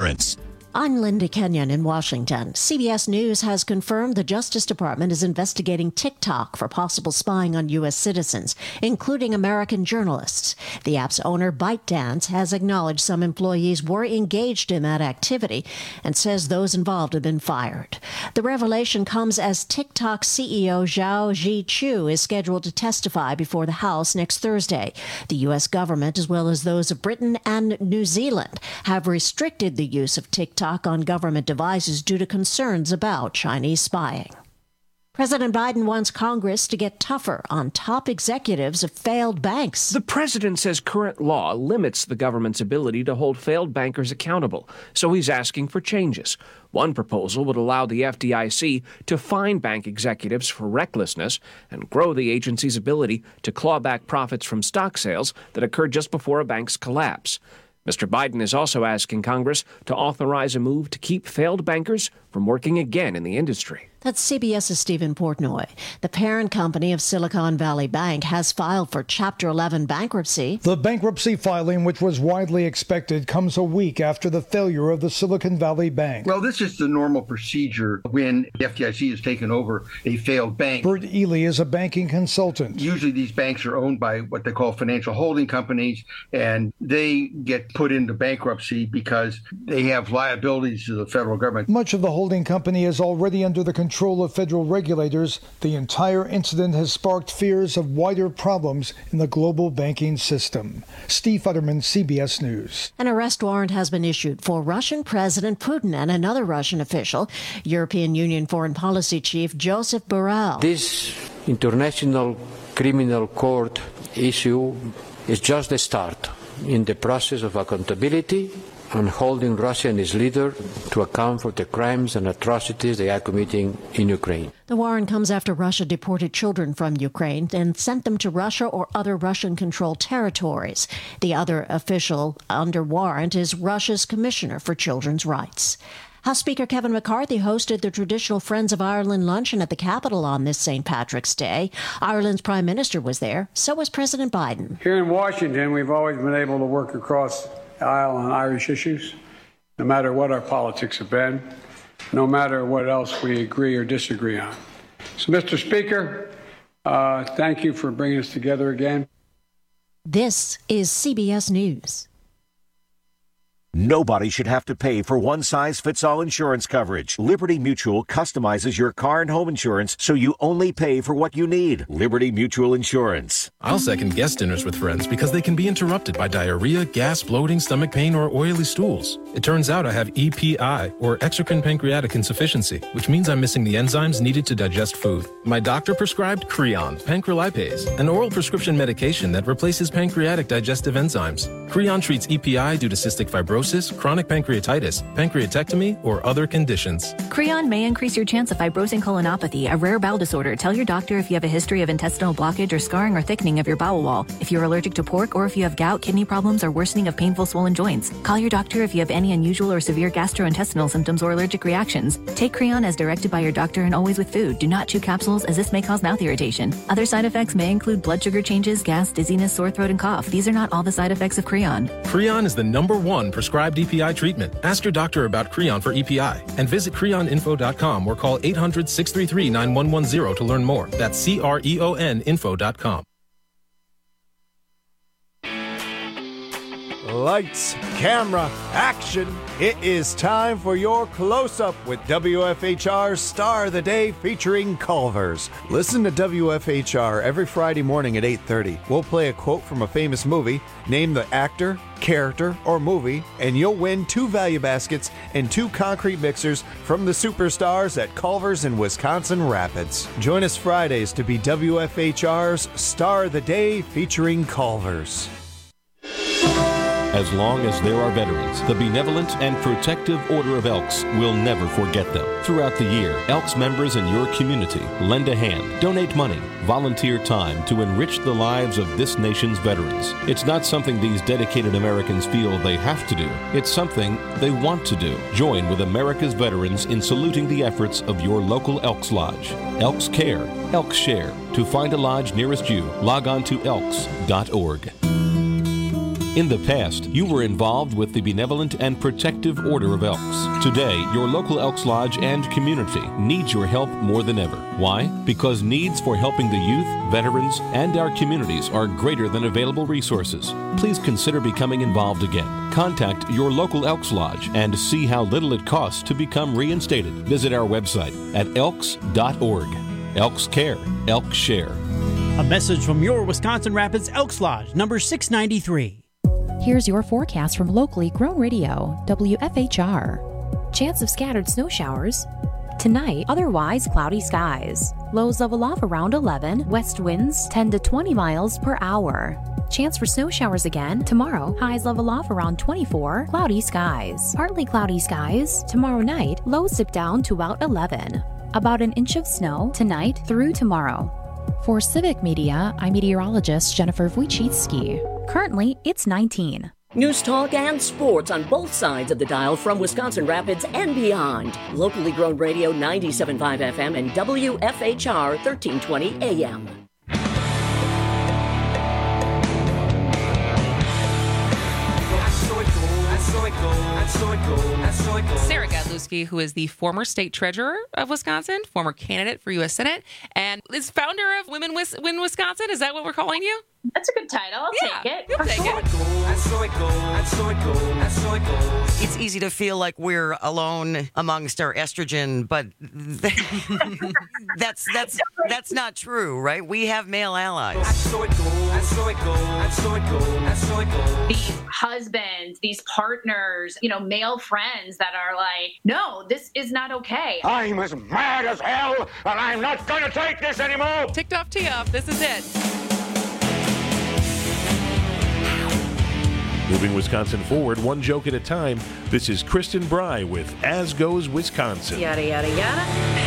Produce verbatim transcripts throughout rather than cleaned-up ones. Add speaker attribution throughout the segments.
Speaker 1: Insurance.
Speaker 2: I'm Linda Kenyon in Washington. C B S News has confirmed the Justice Department is investigating TikTok for possible spying on U S citizens, including American journalists. The app's owner, ByteDance, has acknowledged some employees were engaged in that activity and says those involved have been fired. The revelation comes as TikTok C E O Zhao Zhiqiu is scheduled to testify before the House next Thursday. The U S government, as well as those of Britain and New Zealand, have restricted the use of TikTok on government devices due to concerns about Chinese spying. President Biden wants Congress to get tougher on top executives of failed banks.
Speaker 3: The president says current law limits the government's ability to hold failed bankers accountable, so he's asking for changes. One proposal would allow the F D I C to fine bank executives for recklessness and grow the agency's ability to claw back profits from stock sales that occurred just before a bank's collapse. Mister Biden is also asking Congress to authorize a move to keep failed bankers from working again in the industry.
Speaker 2: That's CBS's Stephen Portnoy. The parent company of Silicon Valley Bank has filed for Chapter eleven bankruptcy.
Speaker 4: The bankruptcy filing, which was widely expected, comes a week after the failure of the Silicon Valley Bank.
Speaker 5: Well, this is the normal procedure when the F D I C has taken over a failed bank.
Speaker 4: Bert Ely is a banking consultant.
Speaker 5: Usually these banks are owned by what they call financial holding companies, and they get put into bankruptcy because they have liabilities to the federal government.
Speaker 4: Much of the holding company is already under the control of federal regulators. The entire incident has sparked fears of wider problems in the global banking system. Steve Futterman, C B S News.
Speaker 2: An arrest warrant has been issued for Russian President Putin and another Russian official, European Union Foreign Policy Chief Joseph Borrell.
Speaker 6: This International Criminal Court issue is just the start in the process of accountability and holding Russia and its leader to account for the crimes and atrocities they are committing in Ukraine.
Speaker 2: The warrant comes after Russia deported children from Ukraine and sent them to Russia or other Russian-controlled territories. The other official under warrant is Russia's Commissioner for Children's Rights. House Speaker Kevin McCarthy hosted the traditional Friends of Ireland luncheon at the Capitol on this Saint Patrick's Day. Ireland's Prime Minister was there. So was President Biden.
Speaker 7: Here in Washington, we've always been able to work across the aisle on Irish issues, no matter what our politics have been, no matter what else we agree or disagree on. So, Mister Speaker, uh, thank you for bringing us together again.
Speaker 2: This is C B S News.
Speaker 8: Nobody should have to pay for one-size-fits-all insurance coverage. Liberty Mutual customizes your car and home insurance so you only pay for what you need. Liberty Mutual Insurance.
Speaker 9: I'll second guest dinners with friends because they can be interrupted by diarrhea, gas, bloating, stomach pain, or oily stools. It turns out I have E P I, or exocrine pancreatic insufficiency, which means I'm missing the enzymes needed to digest food. My doctor prescribed Creon, pancrelipase, an oral prescription medication that replaces pancreatic digestive enzymes. Creon treats E P I due to cystic fibrosis, chronic pancreatitis, pancreatectomy, or other conditions.
Speaker 10: Creon may increase your chance of fibrosing colonopathy, a rare bowel disorder. Tell your doctor if you have a history of intestinal blockage or scarring or thickening of your bowel wall, if you're allergic to pork, or if you have gout, kidney problems, or worsening of painful swollen joints. Call your doctor if you have any unusual or severe gastrointestinal symptoms or allergic reactions. Take Creon as directed by your doctor and always with food. Do not chew capsules, as this may cause mouth irritation. Other side effects may include blood sugar changes, gas, dizziness, sore throat, and cough. These are not all the side effects of Creon.
Speaker 9: Creon is the number one prescribed E P I treatment. Ask your doctor about Creon for E P I and visit creon info dot com or call eight hundred, six three three, nine one one zero to learn more. That's C R E O N info dot com.
Speaker 11: Lights, camera, action. It is time for your close-up with W F H R's Star of the Day featuring Culver's. Listen to W F H R every Friday morning at eight thirty. We'll play a quote from a famous movie, name the actor, character, or movie, and you'll win two value baskets and two concrete mixers from the superstars at Culver's in Wisconsin Rapids. Join us Fridays to be W F H R's Star of the Day featuring Culver's.
Speaker 12: As long as there are veterans, the Benevolent and Protective Order of Elks will never forget them. Throughout the year, Elks members in your community lend a hand, donate money, volunteer time to enrich the lives of this nation's veterans. It's not something these dedicated Americans feel they have to do. It's something they want to do. Join with America's veterans in saluting the efforts of your local Elks Lodge. Elks Care, Elks Share. To find a lodge nearest you, log on to elks dot org. In the past, you were involved with the Benevolent and Protective Order of Elks. Today, your local Elks Lodge and community needs your help more than ever. Why? Because needs for helping the youth, veterans, and our communities are greater than available resources. Please consider becoming involved again. Contact your local Elks Lodge and see how little it costs to become reinstated. Visit our website at elks dot org. Elks Care. Elks Share.
Speaker 1: A message from your Wisconsin Rapids Elks Lodge, number six ninety-three.
Speaker 13: Here's your forecast from locally grown radio, W F H R. Chance of scattered snow showers. Tonight, otherwise cloudy skies. Lows level off around eleven. West winds ten to twenty miles per hour. Chance for snow showers again. Tomorrow, highs level off around twenty-four. Cloudy skies. Partly cloudy skies. Tomorrow night, lows dip down to about eleven. About an inch of snow tonight through tomorrow. For Civic Media, I'm meteorologist Jennifer Wojcicki. Currently, it's nineteen.
Speaker 14: News talk and sports on both sides of the dial from Wisconsin Rapids and beyond. Locally grown radio ninety-seven point five F M and W F H R thirteen twenty A M.
Speaker 15: Sarah Godlewski, who is the former state treasurer of Wisconsin, former candidate for U S Senate, and is founder of Women Win Wisconsin. Is that what we're calling you?
Speaker 16: That's a good title. I'll
Speaker 15: yeah,
Speaker 16: take it.
Speaker 15: You'll take it.
Speaker 17: It's easy to feel like we're alone amongst our estrogen, but that's that's that's not true, right? We have male allies.
Speaker 16: These husbands, these partners, you know, male friends that are like, no, this is not okay.
Speaker 18: I'm as mad as hell, and I'm not going to take this anymore.
Speaker 15: Ticked off, tee off. This is it.
Speaker 19: Moving Wisconsin forward, one joke at a time. This is Kristen Bry with As Goes Wisconsin.
Speaker 15: Yada, yada, yada.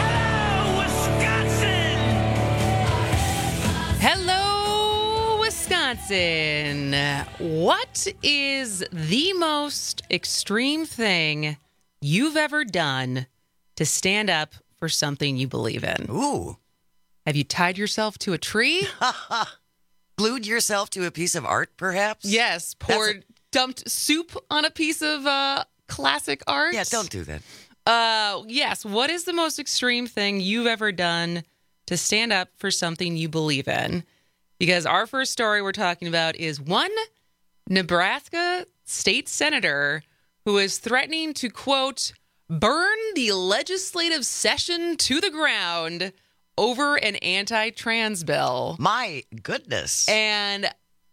Speaker 15: Hello, Wisconsin. What is the most extreme thing you've ever done to stand up for something you believe in?
Speaker 17: Ooh.
Speaker 15: Have you tied yourself to a tree?
Speaker 17: Glued yourself to a piece of art, perhaps?
Speaker 15: Yes. Poured, a- dumped soup on a piece of uh, classic art?
Speaker 17: Yeah, don't do that.
Speaker 15: Uh, yes. What is the most extreme thing you've ever done to stand up for something you believe in? Because our first story we're talking about is one Nebraska state senator who is threatening to, quote, burn the legislative session to the ground over an anti-trans bill.
Speaker 17: My goodness.
Speaker 15: And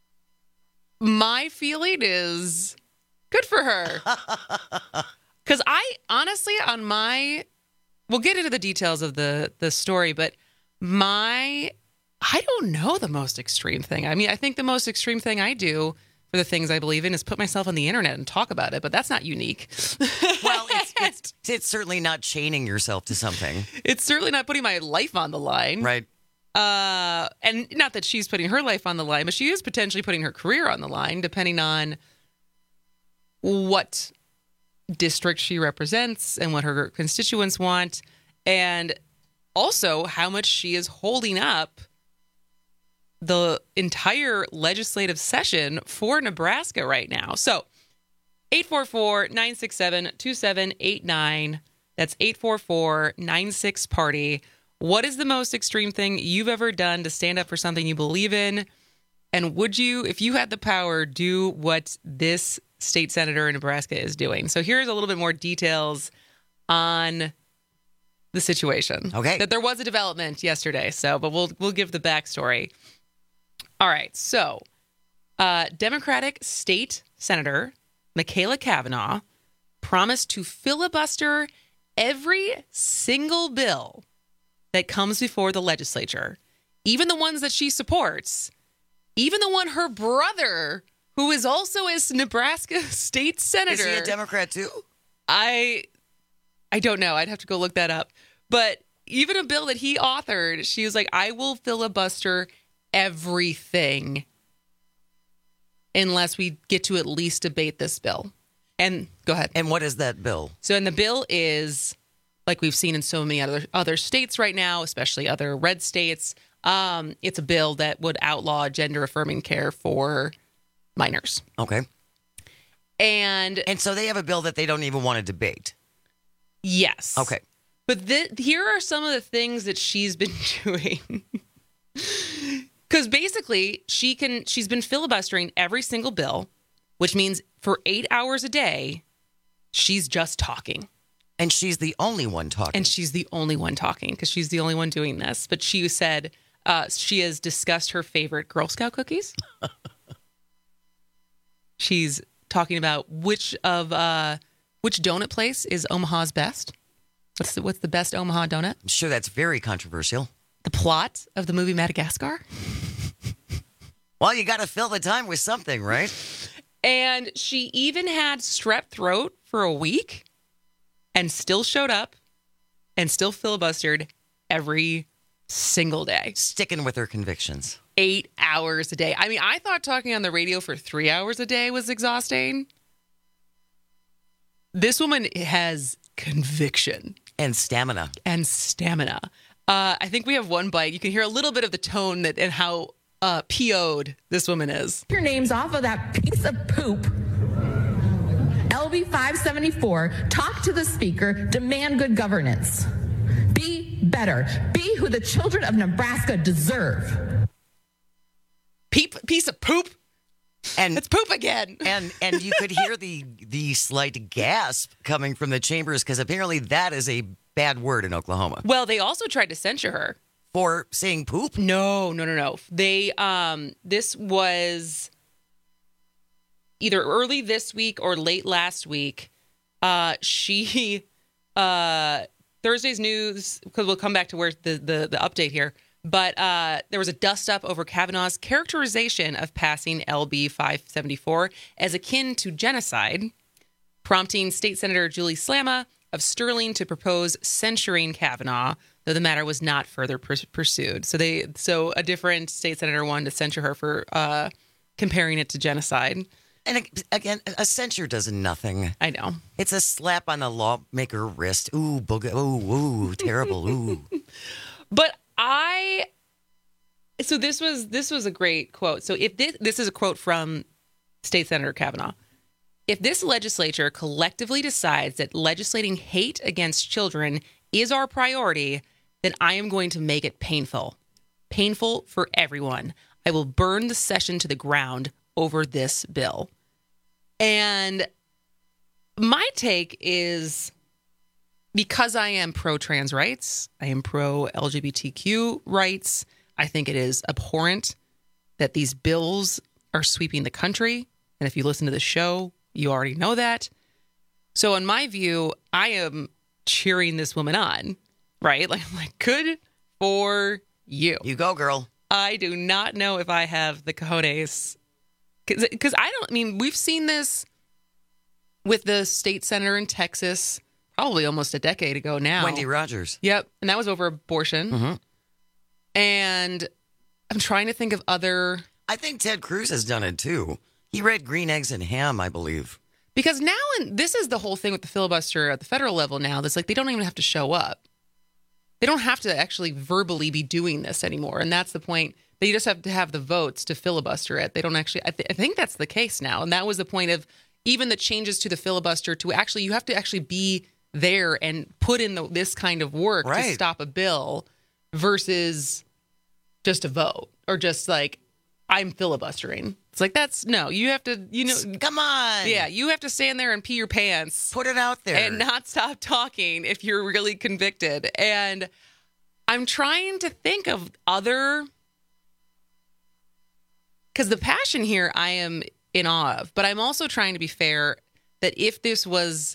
Speaker 15: my feeling is good for her. Because I honestly, on my, we'll get into the details of the, the story, but my, I don't know the most extreme thing. I mean, I think the most extreme thing I do for the things I believe in is put myself on the internet and talk about it, but that's not unique.
Speaker 17: Well, it's, it's, it's certainly not chaining yourself to something.
Speaker 15: It's certainly not putting my life on the line.
Speaker 17: Right.
Speaker 15: Uh, and not that she's putting her life on the line, but she is potentially putting her career on the line, depending on what district she represents and what her constituents want, and also how much she is holding up the entire legislative session for Nebraska right now. So eight four four, nine six seven, two seven eight nine. That's eight four four, nine six, party. What is the most extreme thing you've ever done to stand up for something you believe in? And would you, if you had the power, do what this state senator in Nebraska is doing? So here's a little bit more details on the situation.
Speaker 17: Okay.
Speaker 15: That there was a development yesterday, so but we'll we'll give the backstory. All right, so uh, Democratic State Senator Michaela Cavanaugh promised to filibuster every single bill that comes before the legislature, even the ones that she supports, even the one her brother, who is also a Nebraska state senator.
Speaker 17: Is he a Democrat too?
Speaker 15: I, I don't know. I'd have to go look that up. But even a bill that he authored, she was like, I will filibuster everything unless we get to at least debate this bill. And go ahead.
Speaker 17: And what is that bill?
Speaker 15: So, and the bill is, like we've seen in so many other other states right now, especially other red states, um, it's a bill that would outlaw gender-affirming care for minors.
Speaker 17: Okay.
Speaker 15: And
Speaker 17: and so they have a bill that they don't even want to debate.
Speaker 15: Yes.
Speaker 17: Okay.
Speaker 15: But th- here are some of the things that she's been doing. Because basically, she can, she's been filibustering every single bill, which means for eight hours a day, she's just talking.
Speaker 17: And she's the only one talking.
Speaker 15: And she's the only one talking because she's the only one doing this. But she said uh, she has discussed her favorite Girl Scout cookies. She's talking about which of uh, which donut place is Omaha's best. What's the, what's the best Omaha donut?
Speaker 17: I'm sure that's very controversial.
Speaker 15: The plot of the movie Madagascar.
Speaker 17: Well, you got to fill the time with something, right?
Speaker 15: And she even had strep throat for a week and still showed up and still filibustered every single day.
Speaker 17: Sticking with her convictions.
Speaker 15: Eight hours a day. I mean, I thought talking on the radio for three hours a day was exhausting. This woman has conviction.
Speaker 17: And stamina.
Speaker 15: And stamina. Uh, I think we have one bite. You can hear a little bit of the tone that and how uh, P O'd this woman is.
Speaker 20: Your name's off of that piece of poop. L B five seventy-four, talk to the speaker, demand good governance. Be better. Be who the children of Nebraska deserve.
Speaker 15: Peep, piece of poop.
Speaker 17: And
Speaker 15: it's poop again.
Speaker 17: And and you could hear the the slight gasp coming from the chambers because apparently that is a bad word in Oklahoma.
Speaker 15: Well, they also tried to censure her
Speaker 17: for saying poop.
Speaker 15: No, no, no, no. They um this was either early this week or late last week. Uh she uh Thursday's news, because we'll come back to where the the, the update here. But uh, there was a dust-up over Kavanaugh's characterization of passing L B five seventy-four as akin to genocide, prompting State Senator Julie Slama of Sterling to propose censuring Kavanaugh, though the matter was not further pr- pursued. So they, so a different state senator wanted to censure her for uh, comparing it to genocide.
Speaker 17: And again, a censure does nothing.
Speaker 15: I know.
Speaker 17: It's a slap on the lawmaker wrist. Ooh, booga, ooh, ooh, terrible, ooh.
Speaker 15: But I, so this was this was a great quote. So if this this is a quote from State Senator Kavanaugh. If this legislature collectively decides that legislating hate against children is our priority, then I am going to make it painful. Painful for everyone. I will burn the session to the ground over this bill. And my take is, because I am pro-trans rights, I am pro-L G B T Q rights, I think it is abhorrent that these bills are sweeping the country. And if you listen to the show, you already know that. So in my view, I am cheering this woman on, right? Like, I'm like, good for you.
Speaker 17: You go, girl.
Speaker 15: I do not know if I have the cojones. Because I don't, I mean, we've seen this with the state senator in Texas probably almost a decade ago now.
Speaker 17: Wendy Rogers.
Speaker 15: Yep. And that was over abortion.
Speaker 17: Mm-hmm.
Speaker 15: And I'm trying to think of other.
Speaker 17: I think Ted Cruz has done it too. He read Green Eggs and Ham, I believe.
Speaker 15: Because now, and this is the whole thing with the filibuster at the federal level now, that's like they don't even have to show up. They don't have to actually verbally be doing this anymore. And that's the point. They just have to have the votes to filibuster it. They don't actually, I, th- I think that's the case now. And that was the point of even the changes to the filibuster to actually, you have to actually be there and put in the, this kind of work
Speaker 17: right.
Speaker 15: to stop a bill versus just a vote or just like, I'm filibustering. It's like, that's no, you have to, you know,
Speaker 17: come on.
Speaker 15: Yeah. You have to stand there and pee your pants.
Speaker 17: Put it out there.
Speaker 15: And not stop talking if you're really convicted. And I'm trying to think of other, because the passion here I am in awe of, but I'm also trying to be fair that if this was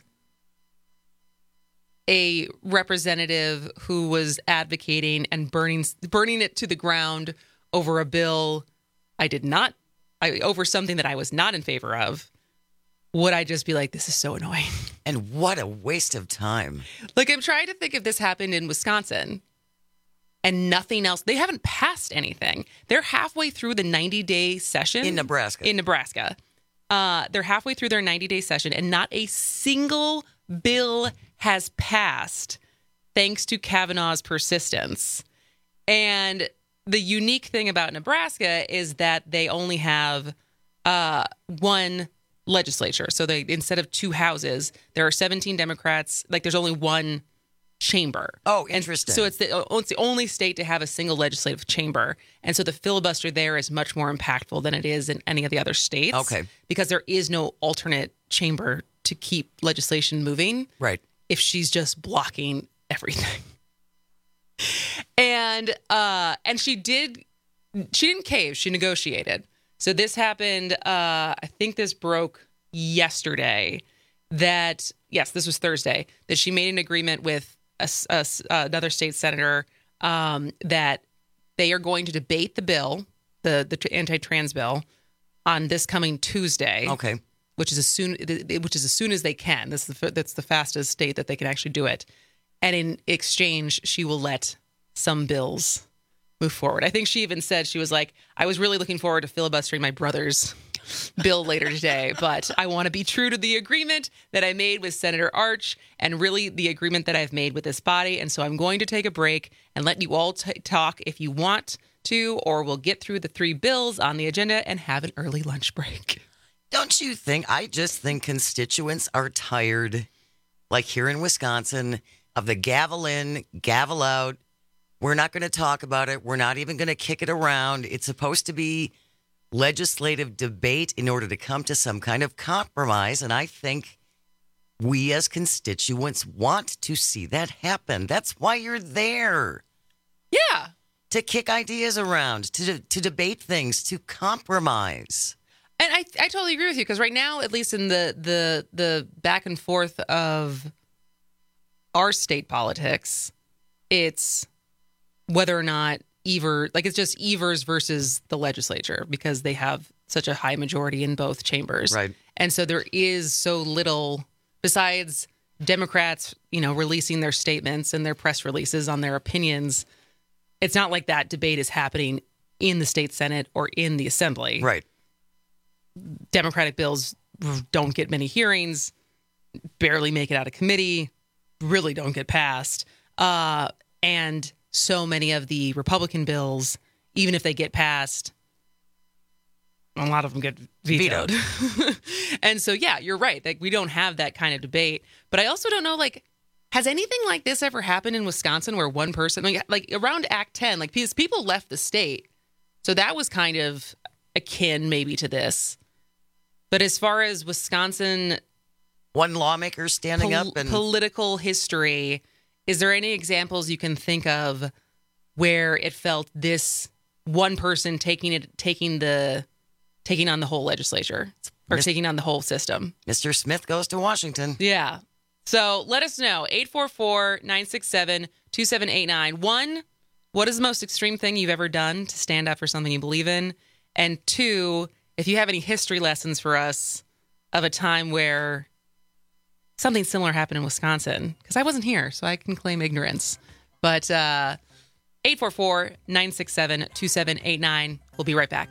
Speaker 15: a representative who was advocating and burning burning it to the ground over a bill I did not, I, over something that I was not in favor of, would I just be like, this is so annoying?
Speaker 17: And what a waste of time.
Speaker 15: Like, I'm trying to think if this happened in Wisconsin and nothing else. They haven't passed anything. They're halfway through the ninety-day session.
Speaker 17: In Nebraska.
Speaker 15: In Nebraska. Uh, they're halfway through their ninety-day session, and not a single bill has passed thanks to Kavanaugh's persistence. And the unique thing about Nebraska is that they only have uh, one legislature. So they instead of two houses, there are seventeen Democrats. Like there's only one chamber.
Speaker 17: Oh, interesting.
Speaker 15: And so it's the, it's the only state to have a single legislative chamber. And so the filibuster there is much more impactful than it is in any of the other states.
Speaker 17: Okay.
Speaker 15: Because there is no alternate chamber to keep legislation moving.
Speaker 17: Right.
Speaker 15: If she's just blocking everything. And uh, and she did, she didn't cave. She negotiated. So this happened, uh, I think this broke yesterday, that, yes, this was Thursday, that she made an agreement with a, a, another state senator um, that they are going to debate the bill, the, the anti-trans bill, on this coming Tuesday.
Speaker 17: Okay.
Speaker 15: Which is as soon, which is as soon as they can. This is the, that's the fastest state that they can actually do it. And in exchange, she will let some bills move forward. I think she even said, she was like, I was really looking forward to filibustering my brother's bill later today, but I want to be true to the agreement that I made with Senator Arch and really the agreement that I've made with this body. And so I'm going to take a break and let you all t- talk if you want to, or we'll get through the three bills on the agenda and have an early lunch break.
Speaker 17: Don't you think? I just think constituents are tired, like here in Wisconsin, of the gavel in, gavel out. We're not going to talk about it. We're not even going to kick it around. It's supposed to be legislative debate in order to come to some kind of compromise. And I think we as constituents want to see that happen. That's why you're there.
Speaker 15: Yeah.
Speaker 17: To kick ideas around, to to debate things, to compromise.
Speaker 15: And I I totally agree with you, because right now, at least in the the the back and forth of our state politics, it's whether or not Evers, like it's just Evers versus the legislature, because they have such a high majority in both chambers.
Speaker 17: Right.
Speaker 15: And so there is so little, besides Democrats, you know, releasing their statements and their press releases on their opinions. It's not like that debate is happening in the state Senate or in the Assembly.
Speaker 17: Right.
Speaker 15: Democratic bills don't get many hearings, barely make it out of committee, really don't get passed. Uh, and so many of the Republican bills, even if they get passed, a lot of them get vetoed. vetoed. And so, yeah, you're right. Like, we don't have that kind of debate. But I also don't know, like, has anything like this ever happened in Wisconsin where one person, like, like around Act ten, like people left the state. So that was kind of akin maybe to this. But as far as Wisconsin,
Speaker 17: one lawmaker standing
Speaker 15: pol-
Speaker 17: up and
Speaker 15: political history, is there any examples you can think of where it felt this one person taking it, taking the, taking on the whole legislature or Mister taking on the whole system?
Speaker 17: Mister Smith goes to Washington.
Speaker 15: Yeah. So let us know. eight four four, nine six seven, two seven eight nine. One, what is the most extreme thing you've ever done to stand up for something you believe in? And two, if you have any history lessons for us of a time where something similar happened in Wisconsin, because I wasn't here, so I can claim ignorance. But uh, eight four four, nine six seven, two seven eight nine. We'll be right back.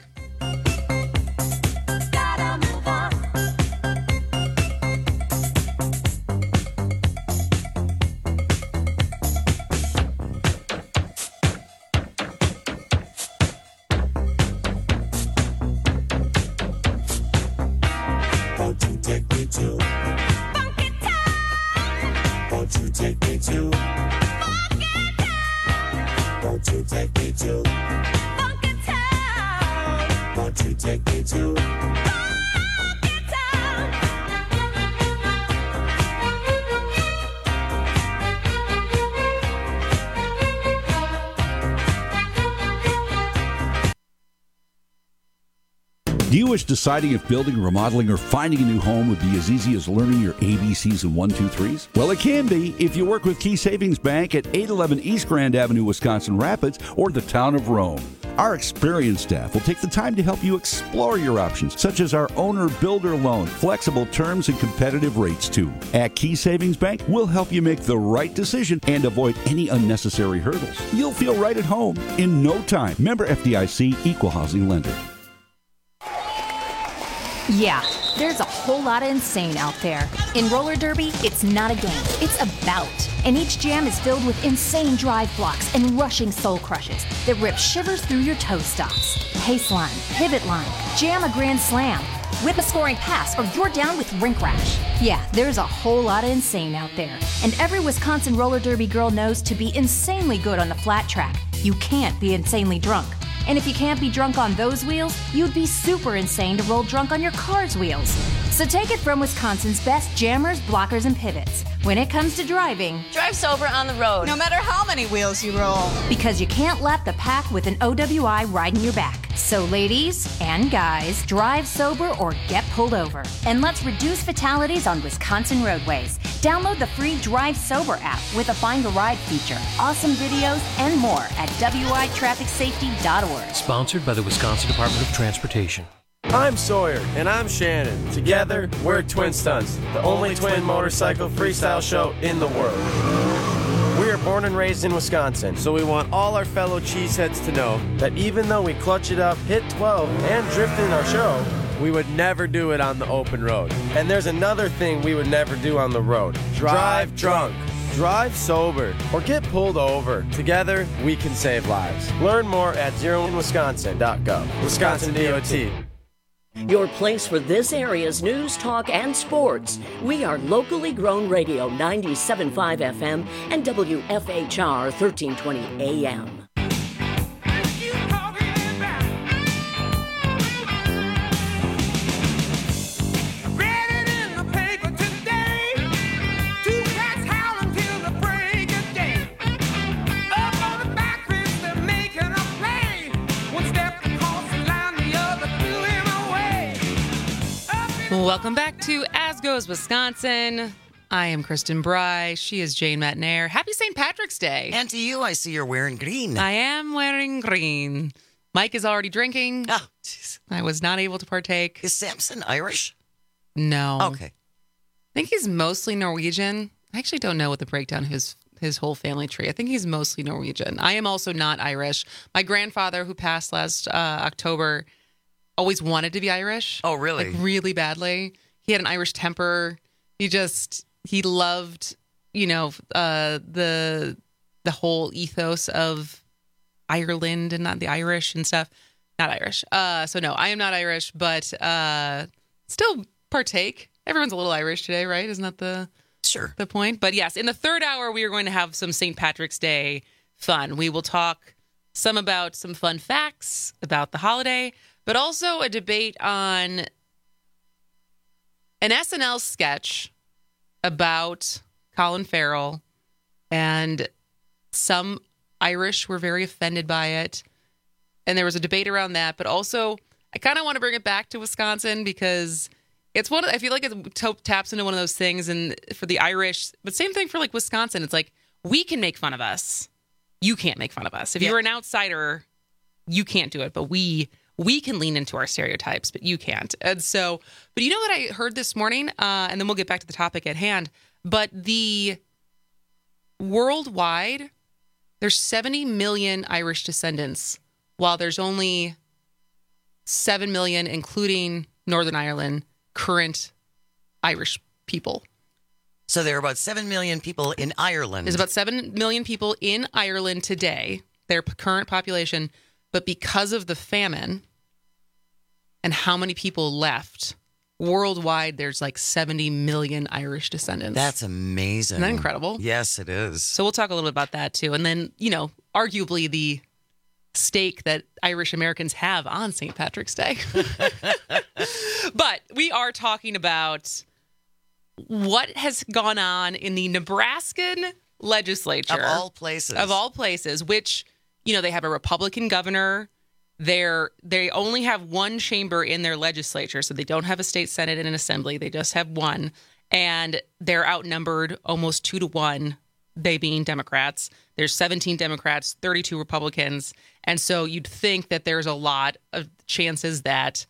Speaker 21: Do you wish deciding if building, remodeling, or finding a new home would be as easy as learning your A B Cs and one, two, threes? Well, it can be if you work with Key Savings Bank at eight eleven East Grand Avenue, Wisconsin Rapids, or the town of Rome. Our experienced staff will take the time to help you explore your options, such as our owner-builder loan, flexible terms, and competitive rates, too. At Key Savings Bank, we'll help you make the right decision and avoid any unnecessary hurdles. You'll feel right at home in no time. Member F D I C, Equal Housing Lender.
Speaker 22: Yeah,
Speaker 3: There's a whole lot of insane out there. In roller derby, it's not a game, it's a bout. And each jam is filled with insane drive blocks and rushing soul crushes that rip shivers through your toe stops. Pace line, pivot line, jam a grand slam, whip a scoring pass, or you're down with rink rash. Yeah, there's a whole lot of insane out there. And every Wisconsin roller derby girl knows to be insanely good on the flat track, you can't be insanely drunk. And if you can't be drunk on those wheels, you'd be super insane to roll drunk on your car's wheels. So take it from Wisconsin's best jammers, blockers, and pivots. When it comes to driving,
Speaker 22: drive sober on the road, no matter how many wheels you roll.
Speaker 3: Because you can't lap the pack with an O W I riding your back. So ladies and guys, drive sober or get pulled over. And let's reduce fatalities on Wisconsin roadways. Download the free Drive Sober app with a Find a Ride feature, awesome videos, and more at W I traffic safety dot org.
Speaker 23: Sponsored by the Wisconsin Department of Transportation.
Speaker 24: I'm Sawyer, and I'm Shannon. Together, we're Twin Stunts, the only twin motorcycle freestyle show in the world. We are born and raised in Wisconsin, so we want all our fellow cheeseheads to know that even though we clutch it up, hit twelve, and drift in our show, we would never do it on the open road. And there's another thing we would never do on the road. Drive drunk. Drive sober or get pulled over. Together, we can save lives. Learn more at zero in wisconsin dot gov. Wisconsin D O T.
Speaker 14: Your place for this area's news, talk, and sports. We are locally grown radio ninety-seven point five F M and W F H R thirteen twenty A M.
Speaker 15: Welcome back to As Goes Wisconsin. I am Kristen Bry. She is Jane Matnair. Happy Saint Patrick's Day.
Speaker 17: And to you, I see you're wearing green.
Speaker 15: I am wearing green. Mike is already drinking.
Speaker 17: Oh, jeez.
Speaker 15: I was not able to partake.
Speaker 17: Is Samson Irish?
Speaker 15: No.
Speaker 17: Okay.
Speaker 15: I think he's mostly Norwegian. I actually don't know what the breakdown of his his whole family tree. I think he's mostly Norwegian. I am also not Irish. My grandfather, who passed last uh, October, always wanted to be Irish.
Speaker 17: Oh, really?
Speaker 15: Like, really badly. He had an Irish temper. He just, he loved, you know, uh, the the whole ethos of Ireland and not the Irish and stuff. Not Irish. Uh, so no, I am not Irish, but uh, still partake. Everyone's a little Irish today, right? Isn't that the
Speaker 17: sure
Speaker 15: the point? But yes, in the third hour, we are going to have some Saint Patrick's Day fun. We will talk some about some fun facts about the holiday, but also a debate on an S N L sketch about Colin Farrell, and some Irish were very offended by it. And there was a debate around that, but also I kind of want to bring it back to Wisconsin because it's one of, I feel like it t- taps into one of those things, and for the Irish, but same thing for like Wisconsin. It's like, we can make fun of us. You can't make fun of us. If yeah. you're an outsider, you can't do it, but we we can lean into our stereotypes, but you can't. And so, but you know what I heard this morning? Uh, and then we'll get back to the topic at hand. But the worldwide, there's seventy million Irish descendants, while there's only seven million, including Northern Ireland, current Irish people.
Speaker 17: So there are about seven million people in Ireland.
Speaker 15: There's about seven million people in Ireland today, their current population. But because of the famine and how many people left, worldwide, there's like seventy million Irish descendants.
Speaker 17: That's amazing.
Speaker 15: Isn't that incredible?
Speaker 17: Yes, it is.
Speaker 15: So we'll talk a little bit about that too. And then, you know, arguably the stake that Irish Americans have on Saint Patrick's Day. But we are talking about what has gone on in the Nebraskan legislature.
Speaker 17: Of all places.
Speaker 15: Of all places, which, you know, they have a Republican governor. They're, they only have one chamber in their legislature, so they don't have a state senate and an assembly. They just have one. And they're outnumbered almost two to one, they being Democrats. There's seventeen Democrats, thirty-two Republicans. And so you'd think that there's a lot of chances that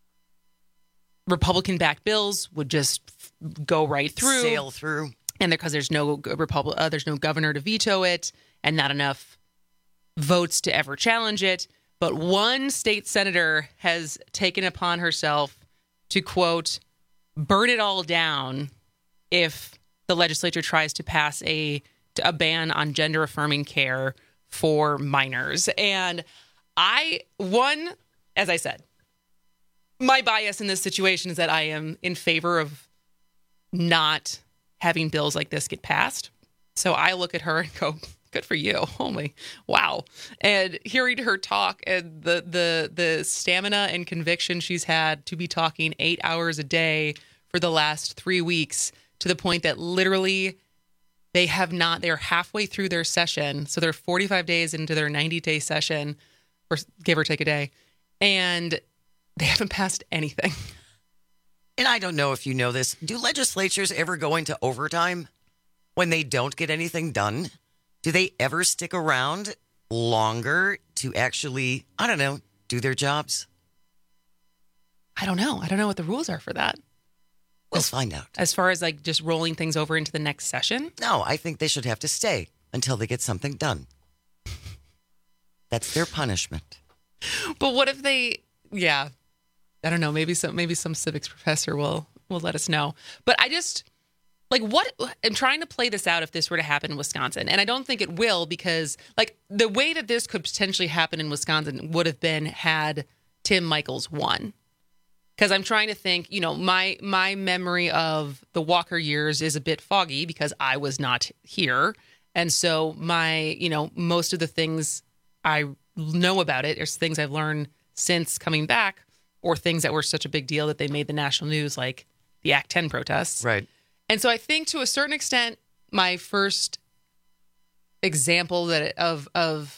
Speaker 15: Republican-backed bills would just go right through.
Speaker 17: Sail through.
Speaker 15: And because there's no Republic, uh, there's no governor to veto it and not enough votes to ever challenge it. But one state senator has taken upon herself to, quote, burn it all down if the legislature tries to pass a a ban on gender-affirming care for minors. And I, one, as I said, my bias in this situation is that I am in favor of not having bills like this get passed. So I look at her and go, good for you. Holy wow. And hearing her talk and the the the stamina and conviction she's had to be talking eight hours a day for the last three weeks to the point that literally they have not, they're halfway through their session. So they're forty-five days into their ninety-day session, or give or take a day, and they haven't passed anything.
Speaker 17: And I don't know if you know this. Do legislatures ever go into overtime when they don't get anything done? Do they ever stick around longer to actually, I don't know, do their jobs?
Speaker 15: I don't know. I don't know what the rules are for that.
Speaker 17: We'll
Speaker 15: as,
Speaker 17: find out.
Speaker 15: As far as like just rolling things over into the next session?
Speaker 17: No, I think they should have to stay until they get something done. That's their punishment.
Speaker 15: But what if they, yeah, I don't know, maybe some maybe some civics professor will will let us know. But I just, like, what, I'm trying to play this out if this were to happen in Wisconsin. And I don't think it will, because, like, the way that this could potentially happen in Wisconsin would have been had Tim Michels won. Because I'm trying to think, you know, my my memory of the Walker years is a bit foggy because I was not here. And so my, you know, most of the things I know about it are things I've learned since coming back, or things that were such a big deal that they made the national news, like the Act ten protests.
Speaker 17: Right.
Speaker 15: And so I think to a certain extent, my first example that of of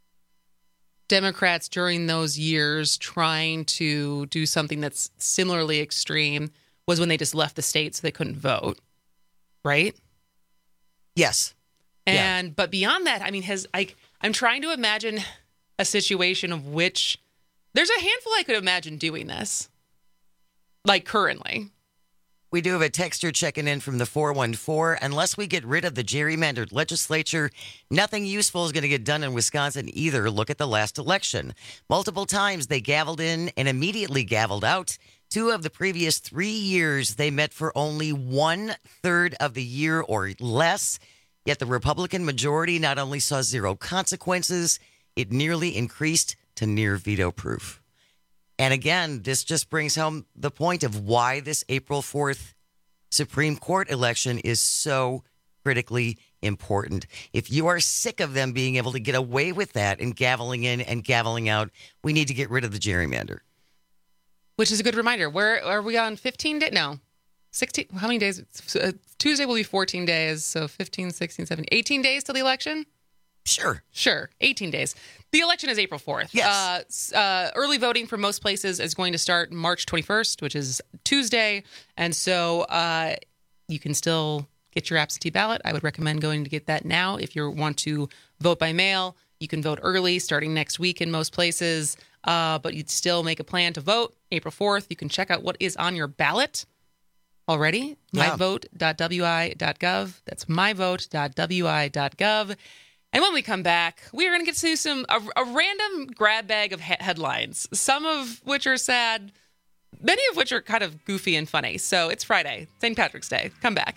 Speaker 15: Democrats during those years trying to do something that's similarly extreme was when they just left the state so they couldn't vote. Right?
Speaker 17: Yes.
Speaker 15: And
Speaker 17: yeah.
Speaker 15: But beyond that, I mean, has I I'm trying to imagine a situation of which there's a handful I could imagine doing this, like currently.
Speaker 17: We do have a texter checking in from the four one four. Unless we get rid of the gerrymandered legislature, nothing useful is going to get done in Wisconsin either. Look at the last election. Multiple times they gavelled in and immediately gavelled out. Two of the previous three years, they met for only one third of the year or less. Yet the Republican majority not only saw zero consequences, it nearly increased to near veto proof. And again, this just brings home the point of why this April fourth Supreme Court election is so critically important. If you are sick of them being able to get away with that and gaveling in and gaveling out, we need to get rid of the gerrymander.
Speaker 15: Which is a good reminder. Where are we on fifteen days? No, sixteen. How many days? Uh, Tuesday will be fourteen days. So fifteen, sixteen, seventeen, eighteen days till the election?
Speaker 17: Sure.
Speaker 15: Sure. eighteen days. The election is April fourth.
Speaker 17: Yes.
Speaker 15: Uh, uh, early voting for most places is going to start March twenty-first, which is Tuesday. And so uh, you can still get your absentee ballot. I would recommend going to get that now. If you want to vote by mail, you can vote early starting next week in most places. Uh, but you'd still make a plan to vote April fourth. You can check out what is on your ballot already.
Speaker 17: Yeah.
Speaker 15: my vote dot w i dot gov. That's my vote dot w i dot gov. And when we come back, we are going to get to some a, a random grab bag of he- headlines, some of which are sad, many of which are kind of goofy and funny. So it's Friday, Saint Patrick's Day. Come back.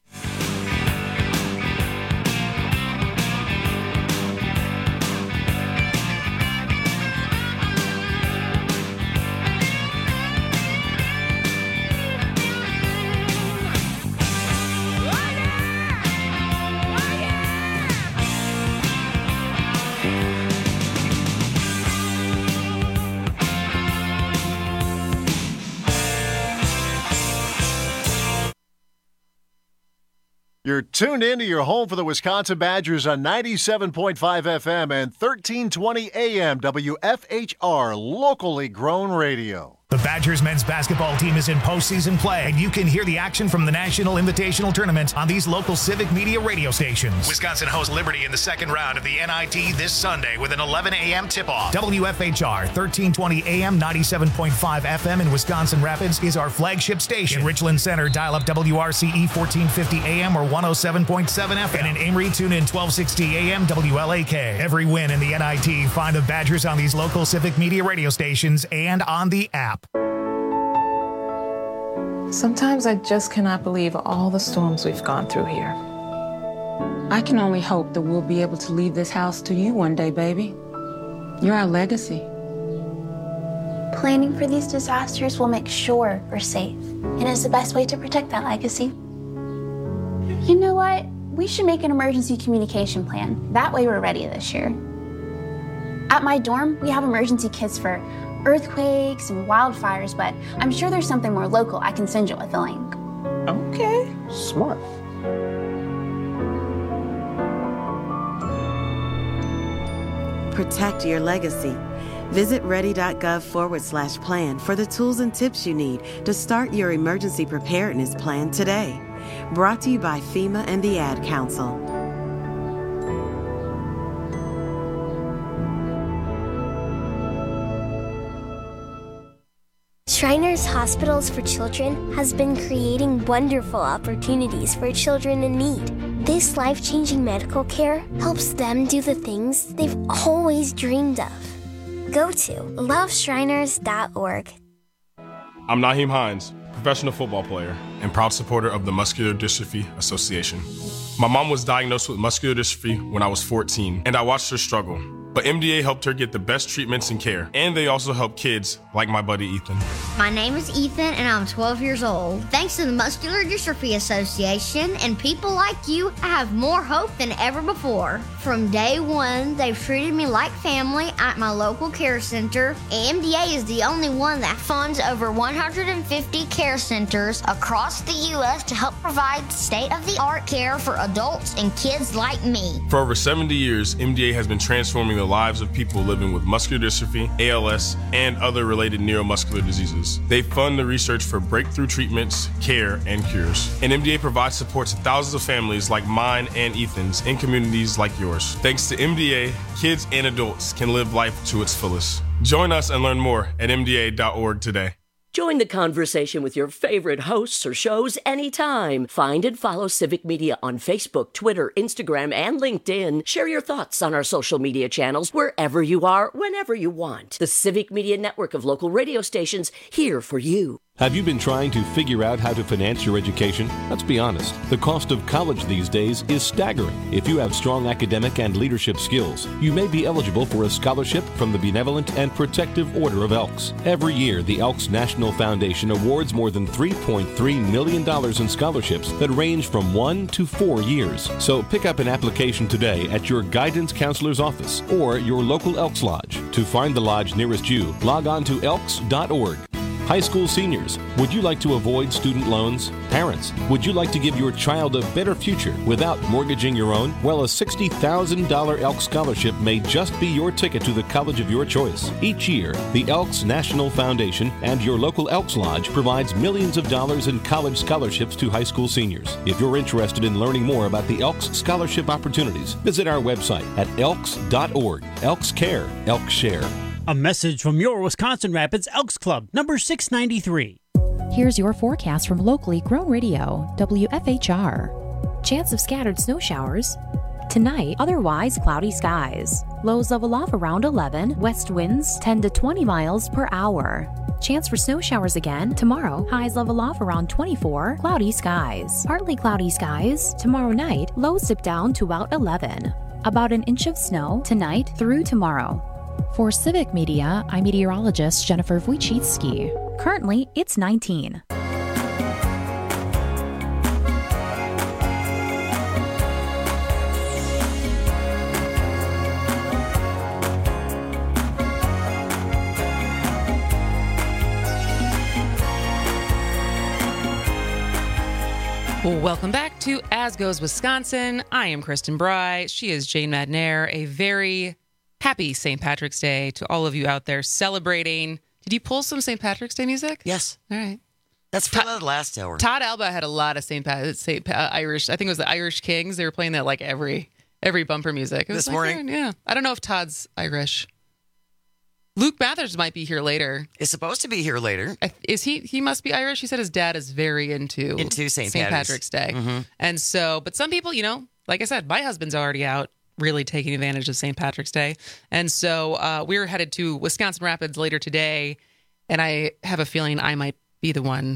Speaker 4: You're tuned into your home for the Wisconsin Badgers on ninety-seven point five F M and thirteen twenty A M W F H R, locally grown radio.
Speaker 5: The Badgers men's basketball team is in postseason play, and you can hear the action from the National Invitational Tournament on these local civic media radio stations. Wisconsin hosts Liberty in the second round of the N I T this Sunday with an eleven A M tip-off. W F H R, thirteen twenty A M, ninety-seven point five F M in Wisconsin Rapids is our flagship station. In Richland Center, dial up W R C E fourteen fifty A M or one oh seven point seven F M. And in Amory, tune in twelve sixty A M W L A K. Every win in the N I T, find the Badgers on these local civic media radio stations and on the app.
Speaker 2: Sometimes I just cannot believe all the storms we've gone through here.
Speaker 6: I can only hope that we'll be able to leave this house to you one day, baby. You're our legacy.
Speaker 7: Planning for these disasters will make sure we're safe, and is the best way to protect that legacy. You know what? We should make an emergency communication plan. That way we're ready this year. At my dorm, we have emergency kits for earthquakes and wildfires, but I'm sure there's something more local I can send you with a link.
Speaker 6: Okay. Smart.
Speaker 8: Protect your legacy. Visit ready.gov forward slash plan for the tools and tips you need to start your emergency preparedness plan today. Brought to you by FEMA and the Ad Council.
Speaker 25: Shriners Hospitals for Children has been creating wonderful opportunities for children in need. This life-changing medical care helps them do the things they've always dreamed of. Go to love shriners dot org.
Speaker 26: I'm Naheem Hines, professional football player and proud supporter of the Muscular Dystrophy Association. My mom was diagnosed with muscular dystrophy when I was fourteen, and I watched her struggle. But M D A helped her get the best treatments and care, and they also help kids like my buddy Ethan.
Speaker 27: My name is Ethan, and I'm twelve years old. Thanks to the Muscular Dystrophy Association and people like you, I have more hope than ever before. From day one, they've treated me like family at my local care center. M D A is the only one that funds over one hundred fifty care centers across the U S to help provide state-of-the-art care for adults and kids like me.
Speaker 26: For over seventy years, M D A has been transforming the lives of people living with muscular dystrophy, A L S, and other related neuromuscular diseases. They fund the research for breakthrough treatments, care, and cures. And M D A provides support to thousands of families like mine and Ethan's in communities like yours. Thanks to M D A, kids and adults can live life to its fullest. Join us and learn more at M D A dot org today.
Speaker 14: Join the conversation with your favorite hosts or shows anytime. Find and follow Civic Media on Facebook, Twitter, Instagram, and LinkedIn. Share your thoughts on our social media channels wherever you are, whenever you want. The Civic Media network of local radio stations here for you.
Speaker 12: Have you been trying to figure out how to finance your education? Let's be honest, the cost of college these days is staggering. If you have strong academic and leadership skills, you may be eligible for a scholarship from the Benevolent and Protective Order of Elks. Every year, the Elks National Foundation awards more than three point three million dollars in scholarships that range from one to four years. So pick up an application today at your guidance counselor's office or your local Elks Lodge. To find the lodge nearest you, log on to elks dot org. High school seniors, would you like to avoid student loans? Parents, would you like to give your child a better future without mortgaging your own? Well, a sixty thousand dollars Elks Scholarship may just be your ticket to the college of your choice. Each year, the Elks National Foundation and your local Elks Lodge provides millions of dollars in college scholarships to high school seniors. If you're interested in learning more about the Elks Scholarship opportunities, visit our website at elks dot org. Elks Care, Elks Share.
Speaker 1: A message from your Wisconsin Rapids Elks Club, number six ninety-three.
Speaker 13: Here's your forecast from locally grown radio, W F H R. Chance of scattered snow showers. Tonight, otherwise cloudy skies. Lows level off around eleven. West winds ten to twenty miles per hour. Chance for snow showers again tomorrow. Highs level off around twenty-four. Cloudy skies. Partly cloudy skies. Tomorrow night, lows dip down to about eleven. About an inch of snow tonight through tomorrow. For Civic Media, I'm meteorologist Jennifer Wojcicki. Currently, it's nineteen.
Speaker 15: Welcome back to As Goes Wisconsin. I am Kristen Bry. She is Jane Madnair. A very happy Saint Patrick's Day to all of you out there celebrating. Did you pull some Saint Patrick's Day music?
Speaker 17: Yes.
Speaker 15: All right.
Speaker 17: That's for the last hour.
Speaker 15: Todd Alba had a lot of Saint Pat, Saint Pa- Irish. I think it was the Irish Kings. They were playing that like every every bumper music. It was
Speaker 17: This
Speaker 15: like,
Speaker 17: morning?
Speaker 15: yeah. I don't know if Todd's Irish. Luke Mathers might be here later.
Speaker 17: Is supposed to be here later.
Speaker 15: Is he? He must be Irish. He said his dad is very into
Speaker 17: Into Saint
Speaker 15: Saint
Speaker 17: Patrick's.
Speaker 15: Patrick's Day,
Speaker 17: Mhm.
Speaker 15: and so. But some people, you know, like I said, my husband's already out, really taking advantage of Saint Patrick's Day, and so uh, we're headed to Wisconsin Rapids later today, and I have a feeling I might be the one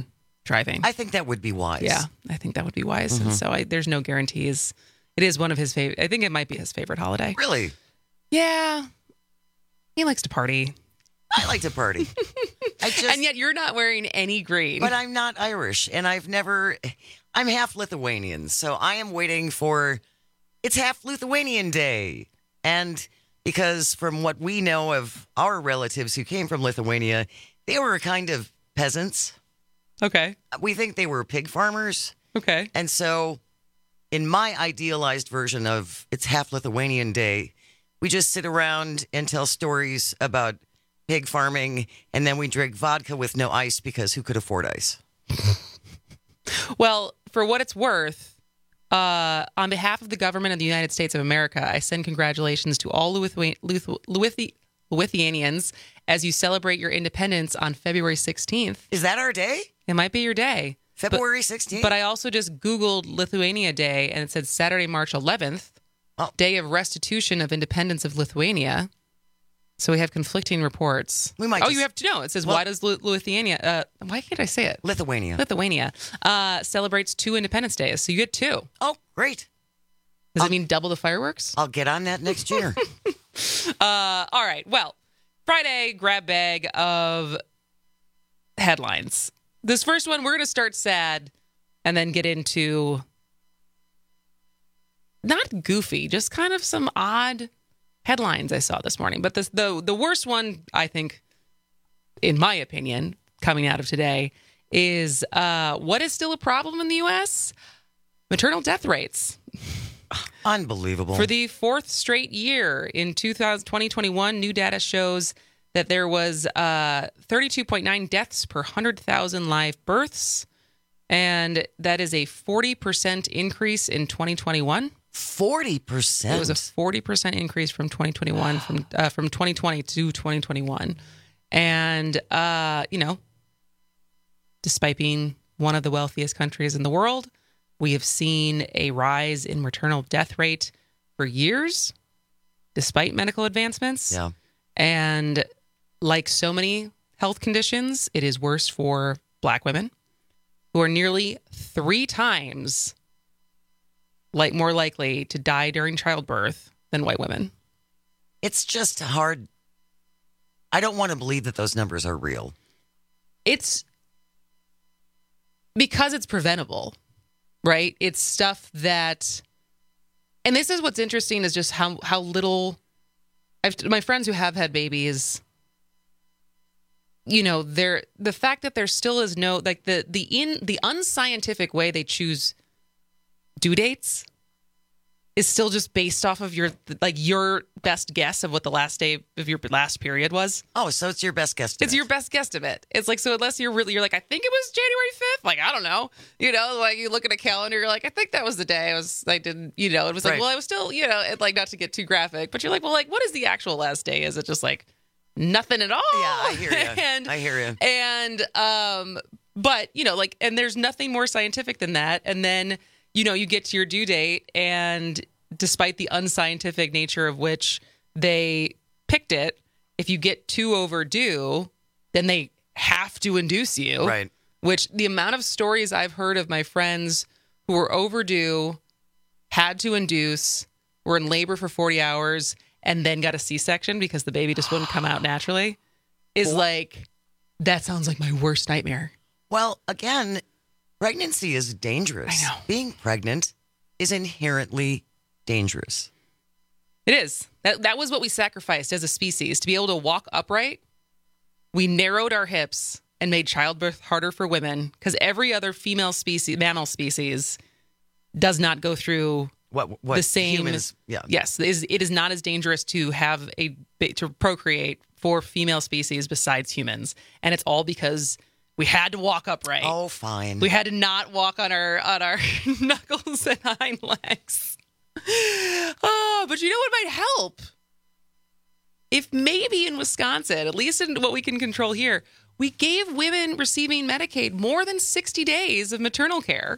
Speaker 15: driving.
Speaker 17: I think that would be wise.
Speaker 15: Yeah, I think that would be wise.
Speaker 17: Mm-hmm.
Speaker 15: And so I, there's no guarantees. It is one of his favorite. I think it might be his favorite holiday.
Speaker 17: Really?
Speaker 15: Yeah. He likes to party.
Speaker 17: I like to party. I just,
Speaker 15: and yet you're not wearing any green.
Speaker 17: But I'm not Irish, and I've never... I'm half Lithuanian, so I am waiting for... It's half Lithuanian Day. And because from what we know of our relatives who came from Lithuania, they were kind of peasants.
Speaker 15: Okay.
Speaker 17: We think they were pig farmers.
Speaker 15: Okay.
Speaker 17: And so in my idealized version of It's Half Lithuanian Day, we just sit around and tell stories about pig farming, and then we drink vodka with no ice because who could afford ice?
Speaker 15: Well, for what it's worth, uh, on behalf of the government of the United States of America, I send congratulations to all Lithu- Lithu- Lithu- Lithuanians as you celebrate your independence on February sixteenth.
Speaker 17: Is that our day?
Speaker 15: It might be your day.
Speaker 17: February sixteenth?
Speaker 15: But I also just Googled Lithuania Day, and it said Saturday, March eleventh,
Speaker 17: oh.
Speaker 15: Day of Restitution of Independence of Lithuania. So we have conflicting reports.
Speaker 17: We might
Speaker 15: oh,
Speaker 17: just,
Speaker 15: you have to know. It says,
Speaker 17: well,
Speaker 15: why does Lithuania, uh, why can't I say it?
Speaker 17: Lithuania.
Speaker 15: Lithuania uh, celebrates two Independence Days. So you get two.
Speaker 17: Oh, great.
Speaker 15: Does
Speaker 17: I'll,
Speaker 15: it mean double the fireworks?
Speaker 17: I'll get on that next year.
Speaker 15: uh, all right. Well, Friday grab bag of headlines. This first one, we're going to start sad and then get into not goofy, just kind of some odd headlines I saw this morning. But this, the the worst one, I think, in my opinion, coming out of today is uh, what is still a problem in the U S? Maternal death rates.
Speaker 17: Unbelievable.
Speaker 15: For the fourth straight year in twenty twenty-one, new data shows that there was uh, thirty-two point nine deaths per one hundred thousand live births. And that is a forty percent increase in twenty twenty-one.
Speaker 17: forty percent?
Speaker 15: It was a forty percent increase from twenty twenty-one, from uh, from twenty twenty to twenty twenty-one. And, uh, you know, despite being one of the wealthiest countries in the world, we have seen a rise in maternal death rate for years, despite medical advancements.
Speaker 17: Yeah.
Speaker 15: And like so many health conditions, it is worse for Black women, who are nearly three times like more likely to die during childbirth than white women.
Speaker 17: It's just hard. I don't want to believe that those numbers are real.
Speaker 15: It's because it's preventable, right? It's stuff that, and this is what's interesting is just how, how little, I've, my friends who have had babies, you know, they're, the fact that there still is no, like the, the in the unscientific way they choose due dates is still just based off of your, like your best guess of what the last day of your last period was.
Speaker 17: Oh, so it's your best guess.
Speaker 15: It's your best guesstimate. It's like, so unless you're really, you're like, I think it was January fifth. Like, I don't know. You know, like you look at a calendar, you're like, I think that was the day I was, I didn't, you know, it was like,
Speaker 17: right.
Speaker 15: well, I was still, you know, it, like not to get too graphic, but you're like, well, like, what is the actual last day? Is it just like nothing at all?
Speaker 17: Yeah, I hear you.
Speaker 15: and,
Speaker 17: I hear you.
Speaker 15: And, um, but, you know, like, and there's nothing more scientific than that. And then, you know, you get to your due date, and despite the unscientific nature of which they picked it, if you get too overdue, then they have to induce you.
Speaker 17: Right.
Speaker 15: Which the amount of stories I've heard of my friends who were overdue, had to induce, were in labor for forty hours, and then got a C-section because the baby just wouldn't come out naturally, is
Speaker 17: Well,
Speaker 15: like, that sounds like my worst nightmare.
Speaker 17: Well, again, pregnancy is dangerous.
Speaker 15: I know.
Speaker 17: Being pregnant is inherently dangerous.
Speaker 15: It is. That that was what we sacrificed as a species, to be able to walk upright. We narrowed our hips and made childbirth harder for women because every other female species, mammal species, does not go through
Speaker 17: what, what
Speaker 15: the same.
Speaker 17: Humans, yeah.
Speaker 15: Yes, it is, it is not as dangerous to have a to procreate for female species besides humans, and it's all because we had to walk upright.
Speaker 17: Oh, fine.
Speaker 15: We had to not walk on our on our knuckles and hind legs. Oh, but you know what might help? If maybe in Wisconsin, at least in what we can control here, we gave women receiving Medicaid more than sixty days of maternal care,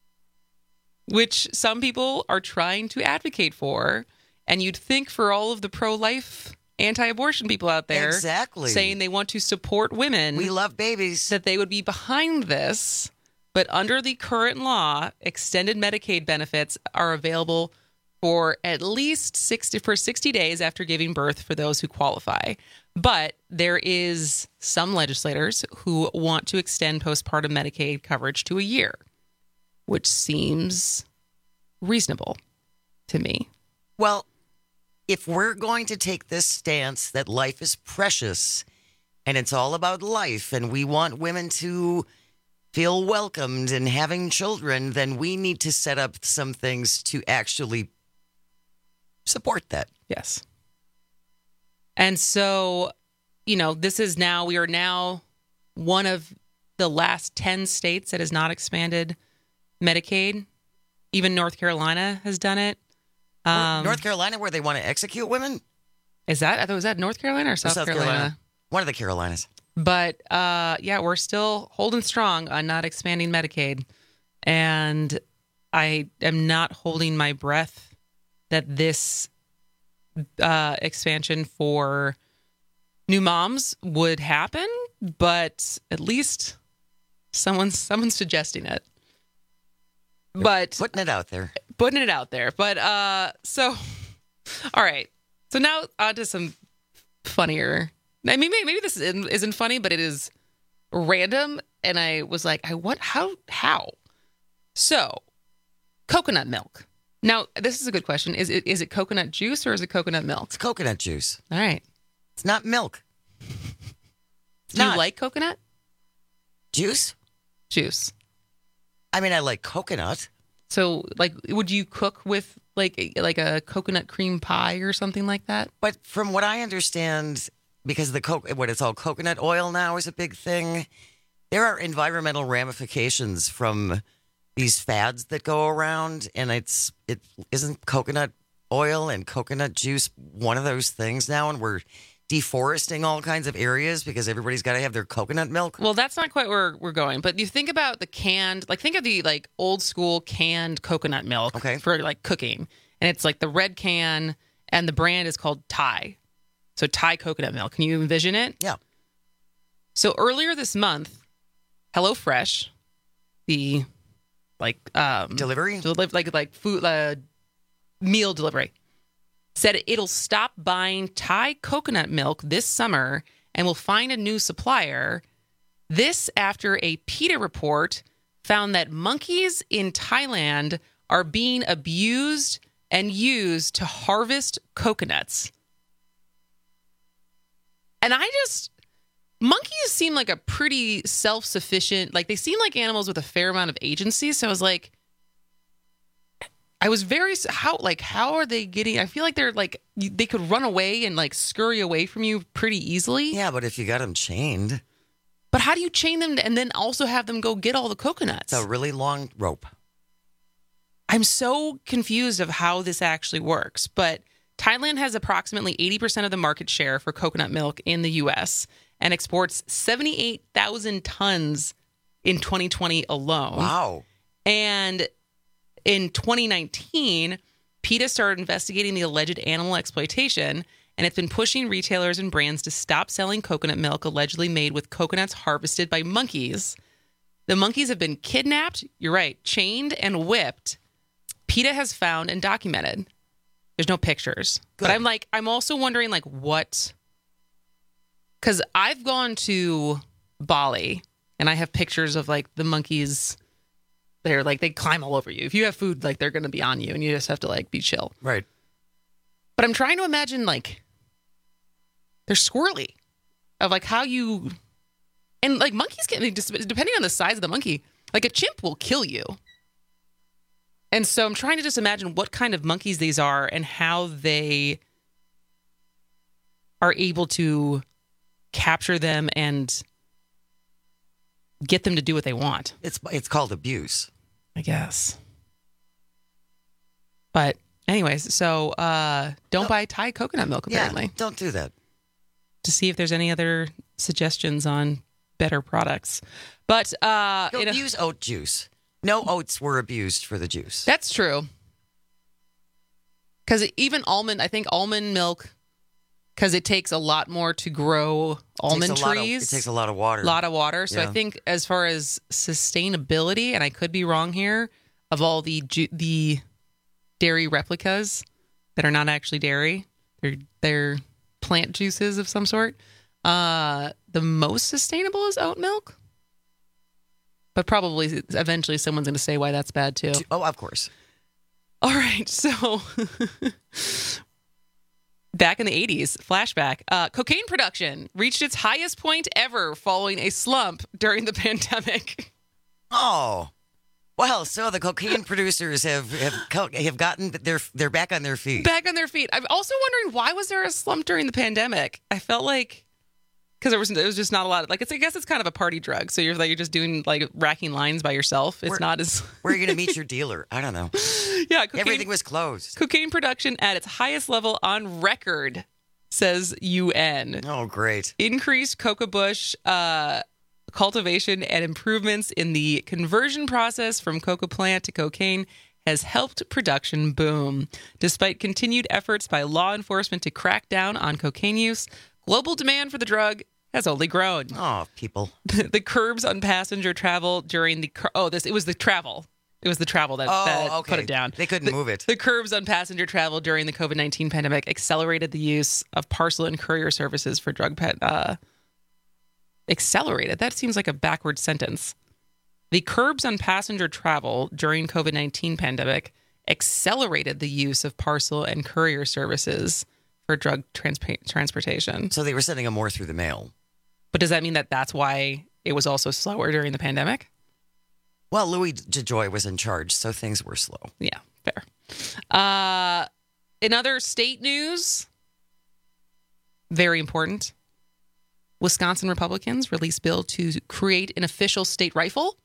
Speaker 15: which some people are trying to advocate for. And you'd think for all of the pro-life anti-abortion people out there.
Speaker 17: Exactly.
Speaker 15: Saying they want to support women.
Speaker 17: We love babies.
Speaker 15: That they would be behind this. But under the current law, extended Medicaid benefits are available for at least sixty for sixty days after giving birth for those who qualify. But there is some legislators who want to extend postpartum Medicaid coverage to a year, which seems reasonable to me.
Speaker 17: Well, if we're going to take this stance that life is precious and it's all about life and we want women to feel welcomed and having children, then we need to set up some things to actually support that.
Speaker 15: Yes. And so, you know, this is now, we are now one of the last ten states that has not expanded Medicaid. Even North Carolina has done it. Um,
Speaker 17: North Carolina, where they want to execute women?
Speaker 15: Is that, I thought, was that North Carolina or South,
Speaker 17: or South
Speaker 15: Carolina?
Speaker 17: Carolina? One of the Carolinas.
Speaker 15: But, uh, yeah, we're still holding strong on not expanding Medicaid. And I am not holding my breath that this uh, expansion for new moms would happen. But at least someone's, someone's suggesting it.
Speaker 17: You're
Speaker 15: but
Speaker 17: putting it out there.
Speaker 15: Putting it out there. But, uh, so, all right. So now on to some funnier... I mean, maybe this isn't funny, but it is random. And I was like, I what? How? How? So, coconut milk. Now, this is a good question. Is it is it coconut juice or is it coconut milk?
Speaker 17: It's coconut juice.
Speaker 15: All right.
Speaker 17: It's not milk.
Speaker 15: Do not. You like coconut?
Speaker 17: Juice?
Speaker 15: Juice.
Speaker 17: I mean, I like coconut.
Speaker 15: So, like, would you cook with like like a coconut cream pie or something like that?
Speaker 17: But from what I understand... Because the co- what it's all coconut oil now is a big thing. There are environmental ramifications from these fads that go around, and it's it isn't coconut oil and coconut juice one of those things now, and we're deforesting all kinds of areas because everybody's got to have their coconut milk.
Speaker 15: Well, that's not quite where we're going, but you think about the canned, like think of the like old school canned coconut milk
Speaker 17: okay.
Speaker 15: for like cooking, and it's like the red can, and the brand is called Thai. So Thai coconut milk. Can you envision it?
Speaker 17: Yeah.
Speaker 15: So earlier this month, HelloFresh, the like um,
Speaker 17: delivery,
Speaker 15: deli- like like food uh, meal delivery, said it'll stop buying Thai coconut milk this summer and will find a new supplier. This after a PETA report found that monkeys in Thailand are being abused and used to harvest coconuts. And I just, monkeys seem like a pretty self-sufficient, like they seem like animals with a fair amount of agency. So I was like, I was very, how, like, how are they getting, I feel like they're like, they could run away and like scurry away from you pretty easily.
Speaker 17: Yeah, but if you got them chained.
Speaker 15: But how do you chain them and then also have them go get all the coconuts?
Speaker 17: It's a really long rope.
Speaker 15: I'm so confused of how this actually works, but Thailand has approximately eighty percent of the market share for coconut milk in the U S and exports seventy-eight thousand tons in twenty twenty alone.
Speaker 17: Wow.
Speaker 15: And in twenty nineteen, PETA started investigating the alleged animal exploitation, and it's been pushing retailers and brands to stop selling coconut milk allegedly made with coconuts harvested by monkeys. The monkeys have been kidnapped, you're right, chained and whipped. PETA has found and documented. There's no pictures. Good. But I'm like, I'm also wondering, like, what? Because I've gone to Bali, and I have pictures of, like, the monkeys. They're, like, they climb all over you. If you have food, like, they're going to be on you, and you just have to, like, be chill.
Speaker 17: Right.
Speaker 15: But I'm trying to imagine, like, they're squirrely. Of, like, how you... And, like, monkeys can, depending on the size of the monkey, like, a chimp will kill you. And so I'm trying to just imagine what kind of monkeys these are and how they are able to capture them and get them to do what they want.
Speaker 17: It's it's called abuse,
Speaker 15: I guess. But anyways, so uh, don't no. buy Thai coconut milk, apparently.
Speaker 17: Yeah, don't do that.
Speaker 15: To see if there's any other suggestions on better products. But uh,
Speaker 17: don't you know, use oat juice. No oats were abused for the juice.
Speaker 15: That's true. Because even almond, I think almond milk because it takes a lot more to grow almond
Speaker 17: it
Speaker 15: trees.
Speaker 17: Of, it takes a lot of water.
Speaker 15: A lot of water. So
Speaker 17: yeah.
Speaker 15: I think as far as sustainability, and I could be wrong here, of all the ju- the dairy replicas that are not actually dairy, they're they're plant juices of some sort. Uh, the most sustainable is oat milk. But probably eventually someone's going to say why that's bad too.
Speaker 17: Oh, of course.
Speaker 15: All right, so back in the eighties, flashback, uh, cocaine production reached its highest point ever following a slump during the pandemic.
Speaker 17: Oh, well, so the cocaine producers have have, have gotten their they're back on their feet.
Speaker 15: Back on their feet. I'm also wondering, why was there a slump during the pandemic? I felt like because there was there was just not a lot of, like, it's I guess it's kind of a party drug. So you're like you're just doing like racking lines by yourself. It's
Speaker 17: where,
Speaker 15: not as
Speaker 17: where are you going to meet your dealer? I don't know.
Speaker 15: Yeah, cocaine,
Speaker 17: everything was closed.
Speaker 15: Cocaine production at its highest level on record, says U N.
Speaker 17: Oh, great.
Speaker 15: Increased coca bush uh, cultivation and improvements in the conversion process from coca plant to cocaine has helped production boom. Despite continued efforts by law enforcement to crack down on cocaine use, global demand for the drug has only grown.
Speaker 17: Oh, people.
Speaker 15: The curbs on passenger travel during the... Oh, this it was the travel. It was the travel that,
Speaker 17: oh,
Speaker 15: that
Speaker 17: okay.
Speaker 15: put it down.
Speaker 17: They couldn't
Speaker 15: the,
Speaker 17: move it.
Speaker 15: The curbs on passenger travel during the COVID nineteen pandemic accelerated the use of parcel and courier services for drug pet. Uh, accelerated? That seems like a backward sentence. The curbs on passenger travel during COVID nineteen pandemic accelerated the use of parcel and courier services for drug trans- transportation.
Speaker 17: So they were sending them more through the mail.
Speaker 15: But does that mean that that's why it was also slower during the pandemic?
Speaker 17: Well, Louis DeJoy was in charge, so things were slow.
Speaker 15: Yeah, fair. Uh, in other state news, very important, Wisconsin Republicans released bill to create an official state rifle.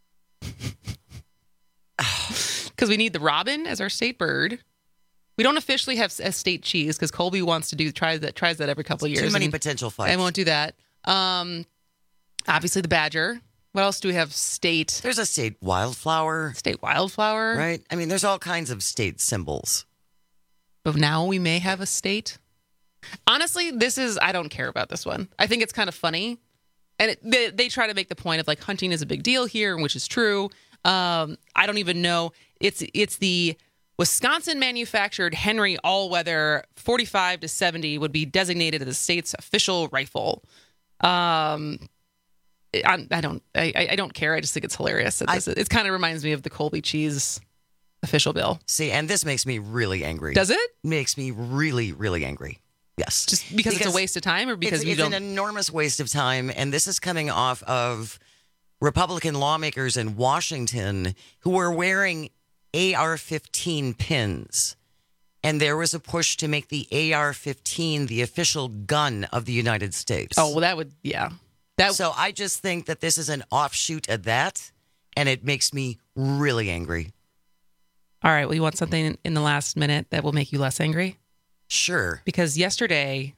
Speaker 15: Because we need the robin as our state bird. We don't officially have a state cheese because Colby wants to do tries that tries that every couple of years.
Speaker 17: Too many potential fights.
Speaker 15: I won't do that. Um, obviously the badger. What else do we have? State.
Speaker 17: There's a state wildflower.
Speaker 15: State wildflower.
Speaker 17: Right. I mean, there's all kinds of state symbols.
Speaker 15: But now we may have a state. Honestly, this is, I don't care about this one. I think it's kind of funny. And it, they, they try to make the point of like hunting is a big deal here, which is true. Um, I don't even know. It's it's the Wisconsin manufactured Henry All-Weather forty-five to seventy would be designated as the state's official rifle. Um, I, I don't I, I don't care. I just think it's hilarious. That this, I, it kind of reminds me of the Colby cheese official bill.
Speaker 17: See, and this makes me really angry.
Speaker 15: Does it?
Speaker 17: Makes me really, really angry. Yes.
Speaker 15: Just because, because it's a waste of time, or because
Speaker 17: it's,
Speaker 15: you
Speaker 17: it's
Speaker 15: don't?
Speaker 17: It's an enormous waste of time, and this is coming off of Republican lawmakers in Washington who were wearing A R fifteen pins. And there was a push to make the A R fifteen the official gun of the United States.
Speaker 15: Oh, well, that would, yeah. That,
Speaker 17: so I just think that this is an offshoot of that, and it makes me really angry.
Speaker 15: All right, well, you want something in the last minute that will make you less angry?
Speaker 17: Sure.
Speaker 15: Because yesterday,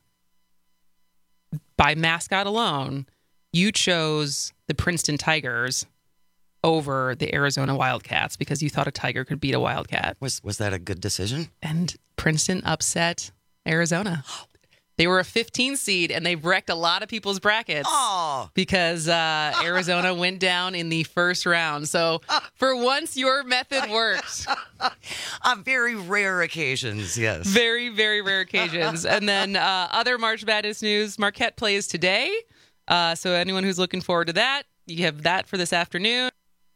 Speaker 15: by mascot alone, you chose the Princeton Tigers over the Arizona Wildcats because you thought a tiger could beat a wildcat.
Speaker 17: Was was that a good decision?
Speaker 15: And Princeton upset Arizona. They were a fifteen seed, and they wrecked a lot of people's brackets
Speaker 17: oh.
Speaker 15: because uh, Arizona went down in the first round. So for once, your method worked.
Speaker 17: On very rare occasions, yes.
Speaker 15: Very, very rare occasions. And then uh, other March Madness news, Marquette plays today. Uh, so anyone who's looking forward to that, you have that for this afternoon.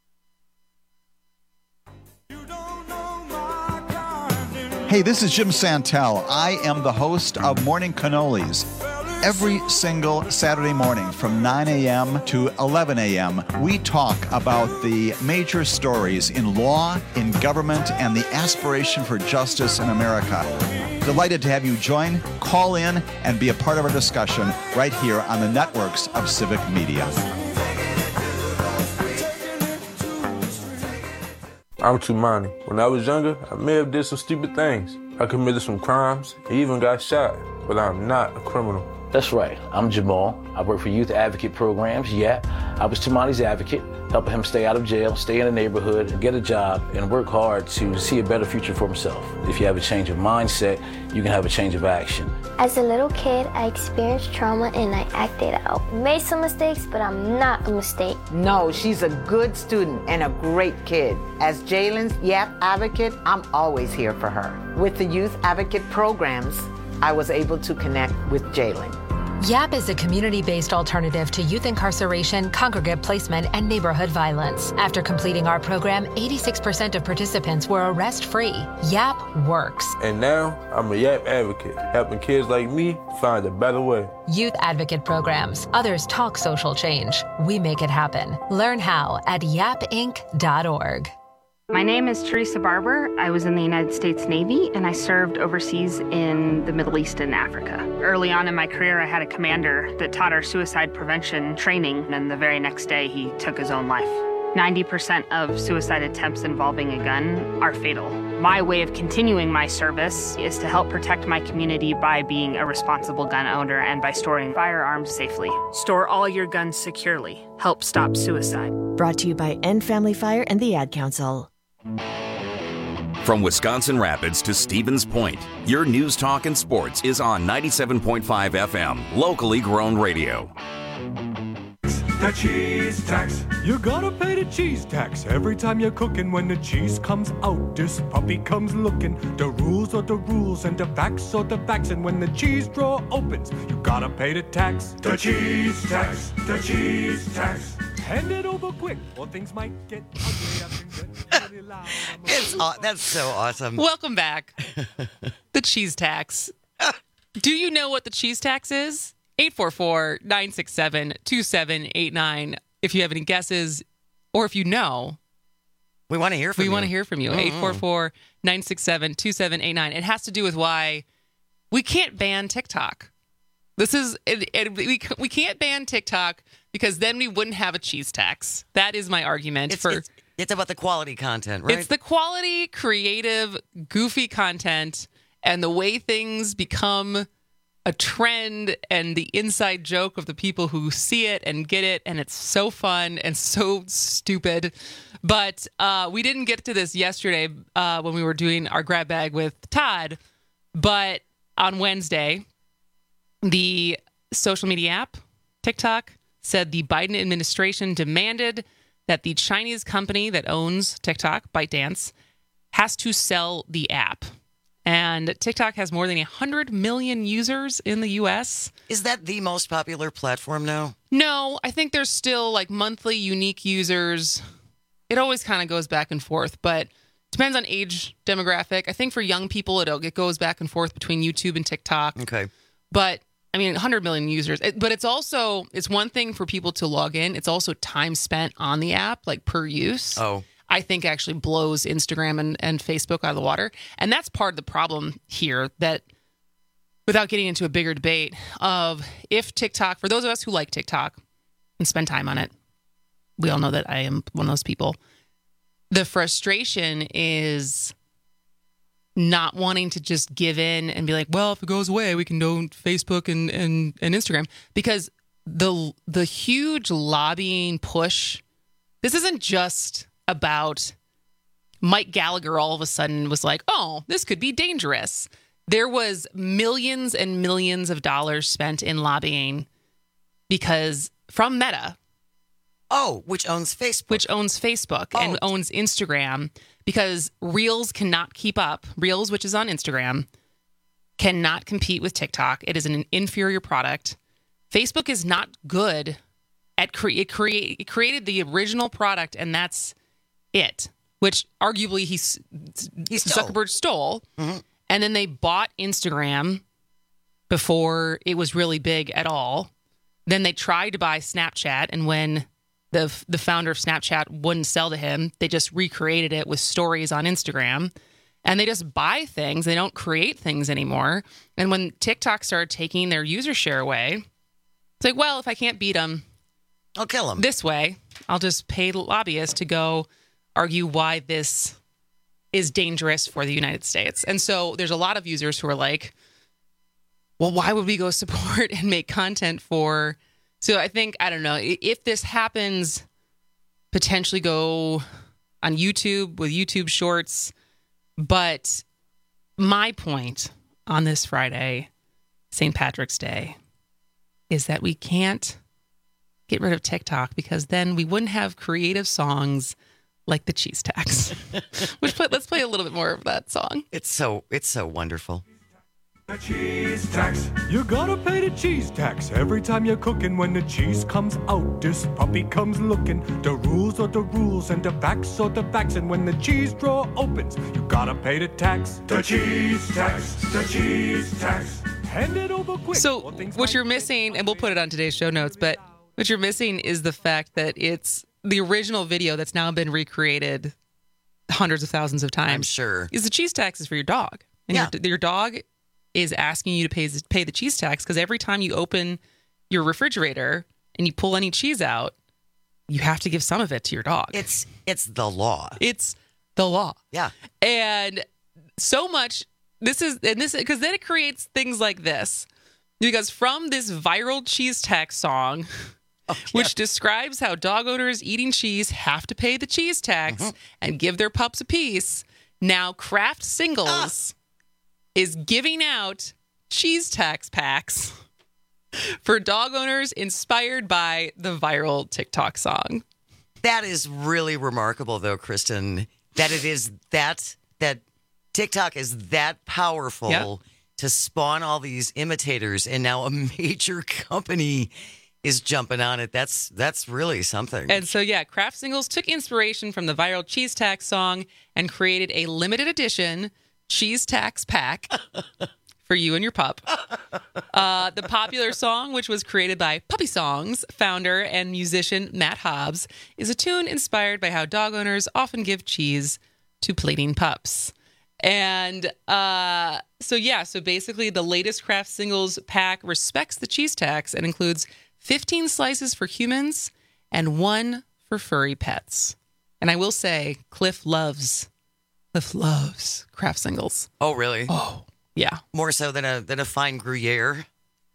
Speaker 9: Hey, this is Jim Santel. I am the host of Morning Cannolis. Every single Saturday morning from nine a.m. to eleven a.m., we talk about the major stories in law, in government, and the aspiration for justice in America. Delighted to have you join, call in, and be a part of our discussion right here on the networks of Civic Media.
Speaker 10: I'm Tumani. When I was younger, I may have did some stupid things. I committed some crimes, and even got shot, but I'm not a criminal.
Speaker 11: That's right. I'm Jamal. I work for youth advocate programs. Yeah, I was Tamani's advocate, helping him stay out of jail, stay in the neighborhood, get a job, and work hard to see a better future for himself. If you have a change of mindset, you can have a change of action.
Speaker 25: As a little kid, I experienced trauma and I acted out. Made some mistakes, but I'm not a mistake.
Speaker 16: No, she's a good student and a great kid. As Jalen's YAP advocate, I'm always here for her. With the Youth Advocate programs, I was able to connect with Jalen.
Speaker 18: YAP is a community-based alternative to youth incarceration, congregate placement, and neighborhood violence. After completing our program, eighty-six percent of participants were arrest-free. YAP works.
Speaker 10: And now, I'm a YAP advocate, helping kids like me find a better way.
Speaker 18: Youth Advocate programs. Others talk social change. We make it happen. Learn how at yap inc dot org.
Speaker 19: My name is Teresa Barber. I was in the United States Navy, and I served overseas in the Middle East and Africa. Early on in my career, I had a commander that taught our suicide prevention training, and the very next day, he took his own life. ninety percent of suicide attempts involving a gun are fatal. My way of continuing my service is to help protect my community by being a responsible gun owner and by storing firearms safely. Store all your guns securely. Help stop suicide.
Speaker 20: Brought to you by End Family Fire and the Ad Council.
Speaker 21: From Wisconsin Rapids to Stevens Point, your news, talk, and sports is on ninety-seven point five F M, locally grown radio.
Speaker 22: The cheese tax. You gotta pay the cheese tax every time you're cooking. When the cheese comes out, this puppy comes looking. The rules are the rules and the facts are the facts. And when the cheese drawer opens, you gotta pay the tax. The cheese tax. The cheese tax. Hand it over quick, or things might get ugly.
Speaker 17: It's aw- that's so awesome.
Speaker 15: Welcome back. The cheese tax. Do you know what the cheese tax is? eight four four, nine six seven, two seven eight nine. If you have any guesses, or if you know,
Speaker 17: we want to hear from
Speaker 15: we
Speaker 17: you.
Speaker 15: We want to hear from you.
Speaker 17: Mm-hmm.
Speaker 15: eight four four, nine six seven, two seven eight nine. It has to do with why we can't ban TikTok. This is it, it, we we can't ban TikTok because then we wouldn't have a cheese tax. That is my argument.
Speaker 17: It's,
Speaker 15: for
Speaker 17: it's, it's about the quality content, right?
Speaker 15: It's the quality, creative, goofy content, and the way things become a trend and the inside joke of the people who see it and get it, and it's so fun and so stupid. But uh, we didn't get to this yesterday uh, when we were doing our grab bag with Todd, but on Wednesday, the social media app, TikTok, said the Biden administration demanded that the Chinese company that owns TikTok, ByteDance, has to sell the app. And TikTok has more than one hundred million users in the U S.
Speaker 17: Is that the most popular platform now?
Speaker 15: No, I think there's still like monthly unique users. It always kind of goes back and forth, but depends on age demographic. I think for young people, it it goes back and forth between YouTube and TikTok.
Speaker 17: Okay.
Speaker 15: But I mean, one hundred million users. It, but it's also, it's one thing for people to log in. It's also time spent on the app, like per use.
Speaker 17: Oh.
Speaker 15: I think actually blows Instagram and, and Facebook out of the water. And that's part of the problem here, that without getting into a bigger debate of if TikTok, for those of us who like TikTok and spend time on it, we all know that I am one of those people. The frustration is not wanting to just give in and be like, well, if it goes away, we can do Facebook and, and, and Instagram. Because the the huge lobbying push, this isn't just about Mike Gallagher all of a sudden was like, oh, this could be dangerous. There was millions and millions of dollars spent in lobbying because from Meta.
Speaker 17: Oh, which owns Facebook.
Speaker 15: Which owns Facebook oh. and owns Instagram, because Reels cannot keep up. Reels, which is on Instagram, cannot compete with TikTok. It is an inferior product. Facebook is not good at cre- it, create, it created the original product, and that's it, which arguably he, he stole. Zuckerberg stole. Mm-hmm. And then they bought Instagram before it was really big at all. Then they tried to buy Snapchat, and when the the founder of Snapchat wouldn't sell to him, they just recreated it with stories on Instagram. And they just buy things. They don't create things anymore. And when TikTok started taking their user share away, it's like, well, if I can't beat them,
Speaker 17: I'll kill them.
Speaker 15: This way, I'll just pay lobbyists to go argue why this is dangerous for the United States. And so there's a lot of users who are like, well, why would we go support and make content for So I think, I don't know, i- if this happens, potentially go on YouTube with YouTube Shorts. But my point on this Friday, Saint Patrick's Day, is that we can't get rid of TikTok because then we wouldn't have creative songs like the cheese tax. Which play, let's play a little bit more of that song.
Speaker 17: It's so it's so wonderful.
Speaker 22: The cheese tax. You gotta pay the cheese tax every time you're cooking. When the cheese comes out, this puppy comes looking. The rules are the rules and the facts are the facts. And when the cheese drawer opens, you gotta pay the tax. The cheese tax. The cheese tax. Hand it over quick.
Speaker 15: So what you're missing, and we'll put it on today's show notes, but what you're missing is the fact that it's the original video that's now been recreated hundreds of thousands of times.
Speaker 17: I'm sure.
Speaker 15: Is the cheese tax is for your dog. And
Speaker 17: Yeah.
Speaker 15: your, your dog is asking you to pay, pay the cheese tax because every time you open your refrigerator and you pull any cheese out, you have to give some of it to your dog.
Speaker 17: It's it's the law.
Speaker 15: It's the law.
Speaker 17: Yeah.
Speaker 15: And so much, this is, and this, because then it creates things like this. Because from this viral cheese tax song, oh, yeah. which describes how dog owners eating cheese have to pay the cheese tax mm-hmm. and give their pups a piece, now Kraft Singles ah. is giving out cheese tax packs for dog owners inspired by the viral TikTok song.
Speaker 17: That is really remarkable, though, Kristen, that it is that, that TikTok is that powerful yep. to spawn all these imitators, and now a major company is jumping on it. That's that's really something.
Speaker 15: And so, yeah, Kraft Singles took inspiration from the viral cheese tax song and created a limited edition cheese tax pack for you and your pup. Uh, the popular song, which was created by Puppy Songs founder and musician Matt Hobbs, is a tune inspired by how dog owners often give cheese to plating pups. And uh, so, yeah, so basically the latest Kraft Singles pack respects the cheese tax and includes fifteen slices for humans and one for furry pets. And I will say, Cliff loves, Cliff loves Kraft Singles.
Speaker 17: Oh, really?
Speaker 15: Oh, yeah.
Speaker 17: More so than a than a fine Gruyere?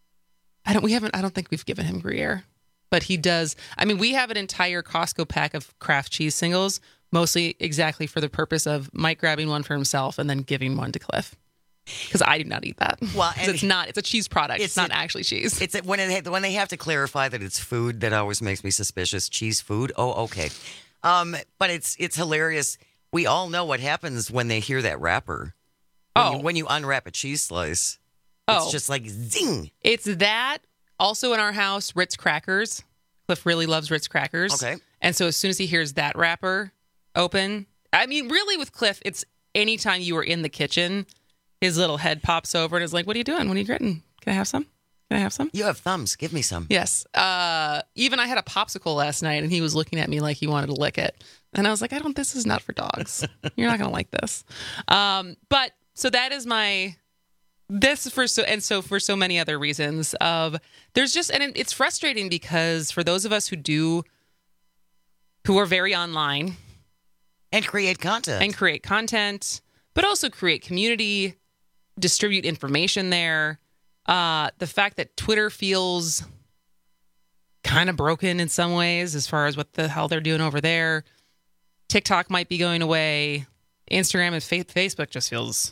Speaker 15: I don't, we haven't, I don't think we've given him Gruyere, but he does. I mean, we have an entire Costco pack of Kraft cheese singles, mostly exactly for the purpose of Mike grabbing one for himself and then giving one to Cliff. Because I do not eat that. Well, and it's not. It's a cheese product. It's, it's not a, actually cheese.
Speaker 17: It's a, when it, when they have to clarify that it's food, that always makes me suspicious. Cheese food. Oh, okay. Um, but it's it's hilarious. We all know what happens when they hear that wrapper. When
Speaker 15: oh,
Speaker 17: you, when you unwrap a cheese slice,
Speaker 15: oh.
Speaker 17: it's just like zing.
Speaker 15: It's that. Also in our house, Ritz crackers. Cliff really loves Ritz crackers.
Speaker 17: Okay.
Speaker 15: And so as soon as he hears that wrapper open, I mean, really with Cliff, it's anytime you are in the kitchen. His little head pops over and is like, what are you doing? What are you gritting? Can I have some? Can I have some?
Speaker 17: You have thumbs. Give me some.
Speaker 15: Yes. Uh, even I had a popsicle last night and he was looking at me like he wanted to lick it. And I was like, I don't, this is not for dogs. You're not going to like this. Um, but so that is my, this for so, and so for so many other reasons of there's just, and it's frustrating because for those of us who do, who are very online
Speaker 17: and create content
Speaker 15: and create content, but also create community, distribute information there. Uh, the fact that Twitter feels kind of broken in some ways as far as what the hell they're doing over there. TikTok might be going away. Instagram and fa- Facebook just feels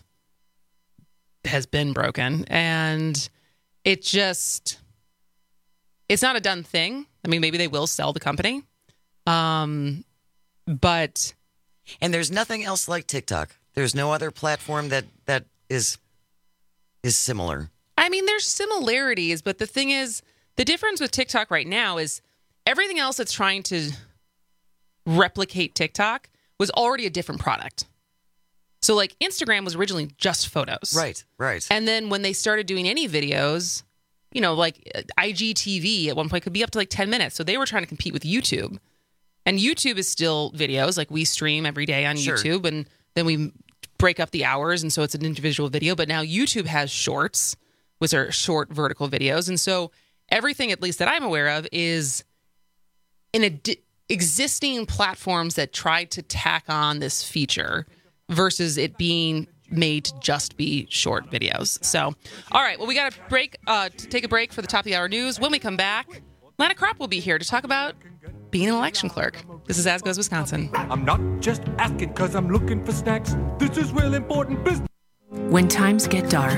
Speaker 15: has been broken. And it just, it's not a done thing. I mean, maybe they will sell the company. Um, but.
Speaker 17: And there's nothing else like TikTok. There's no other platform that, that is is similar.
Speaker 15: I mean, there's similarities, but the thing is, the difference with TikTok right now is everything else that's trying to replicate TikTok was already a different product. So, like, Instagram was originally just photos.
Speaker 17: Right, right.
Speaker 15: And then when they started doing any videos, you know, like I G T V at one point could be up to like ten minutes. So they were trying to compete with YouTube. And YouTube is still videos. Like, we stream every day on
Speaker 17: Sure.
Speaker 15: YouTube, and then we break up the hours, and so it's an individual video. But now YouTube has shorts, which are short vertical videos. And so everything, at least that I'm aware of, is in a di- existing platforms that tried to tack on this feature versus it being made to just be short videos. So, all right, well, we got to break, uh, to take a break for the top of the hour news. When we come back, Lana Kropp will be here to talk about being an election clerk. This is As Goes Wisconsin.
Speaker 22: I'm not just asking because I'm looking for snacks. This is real important business.
Speaker 2: When times get dark,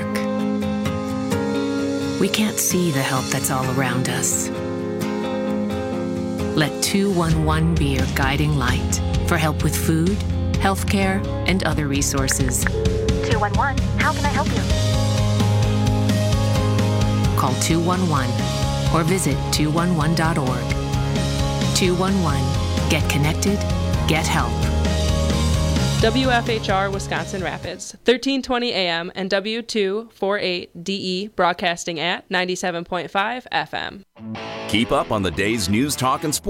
Speaker 2: we can't see the help that's all around us. Let two one one be your guiding light for help with food, healthcare, and other resources.
Speaker 3: two one one, how can I help you?
Speaker 2: Call two one one or visit two one one dot org. two one one. Get connected. Get help.
Speaker 4: W F H R Wisconsin Rapids, thirteen twenty A M and W two forty-eight D E, broadcasting at ninety-seven point five F M.
Speaker 21: Keep up on the day's news, talk, and sports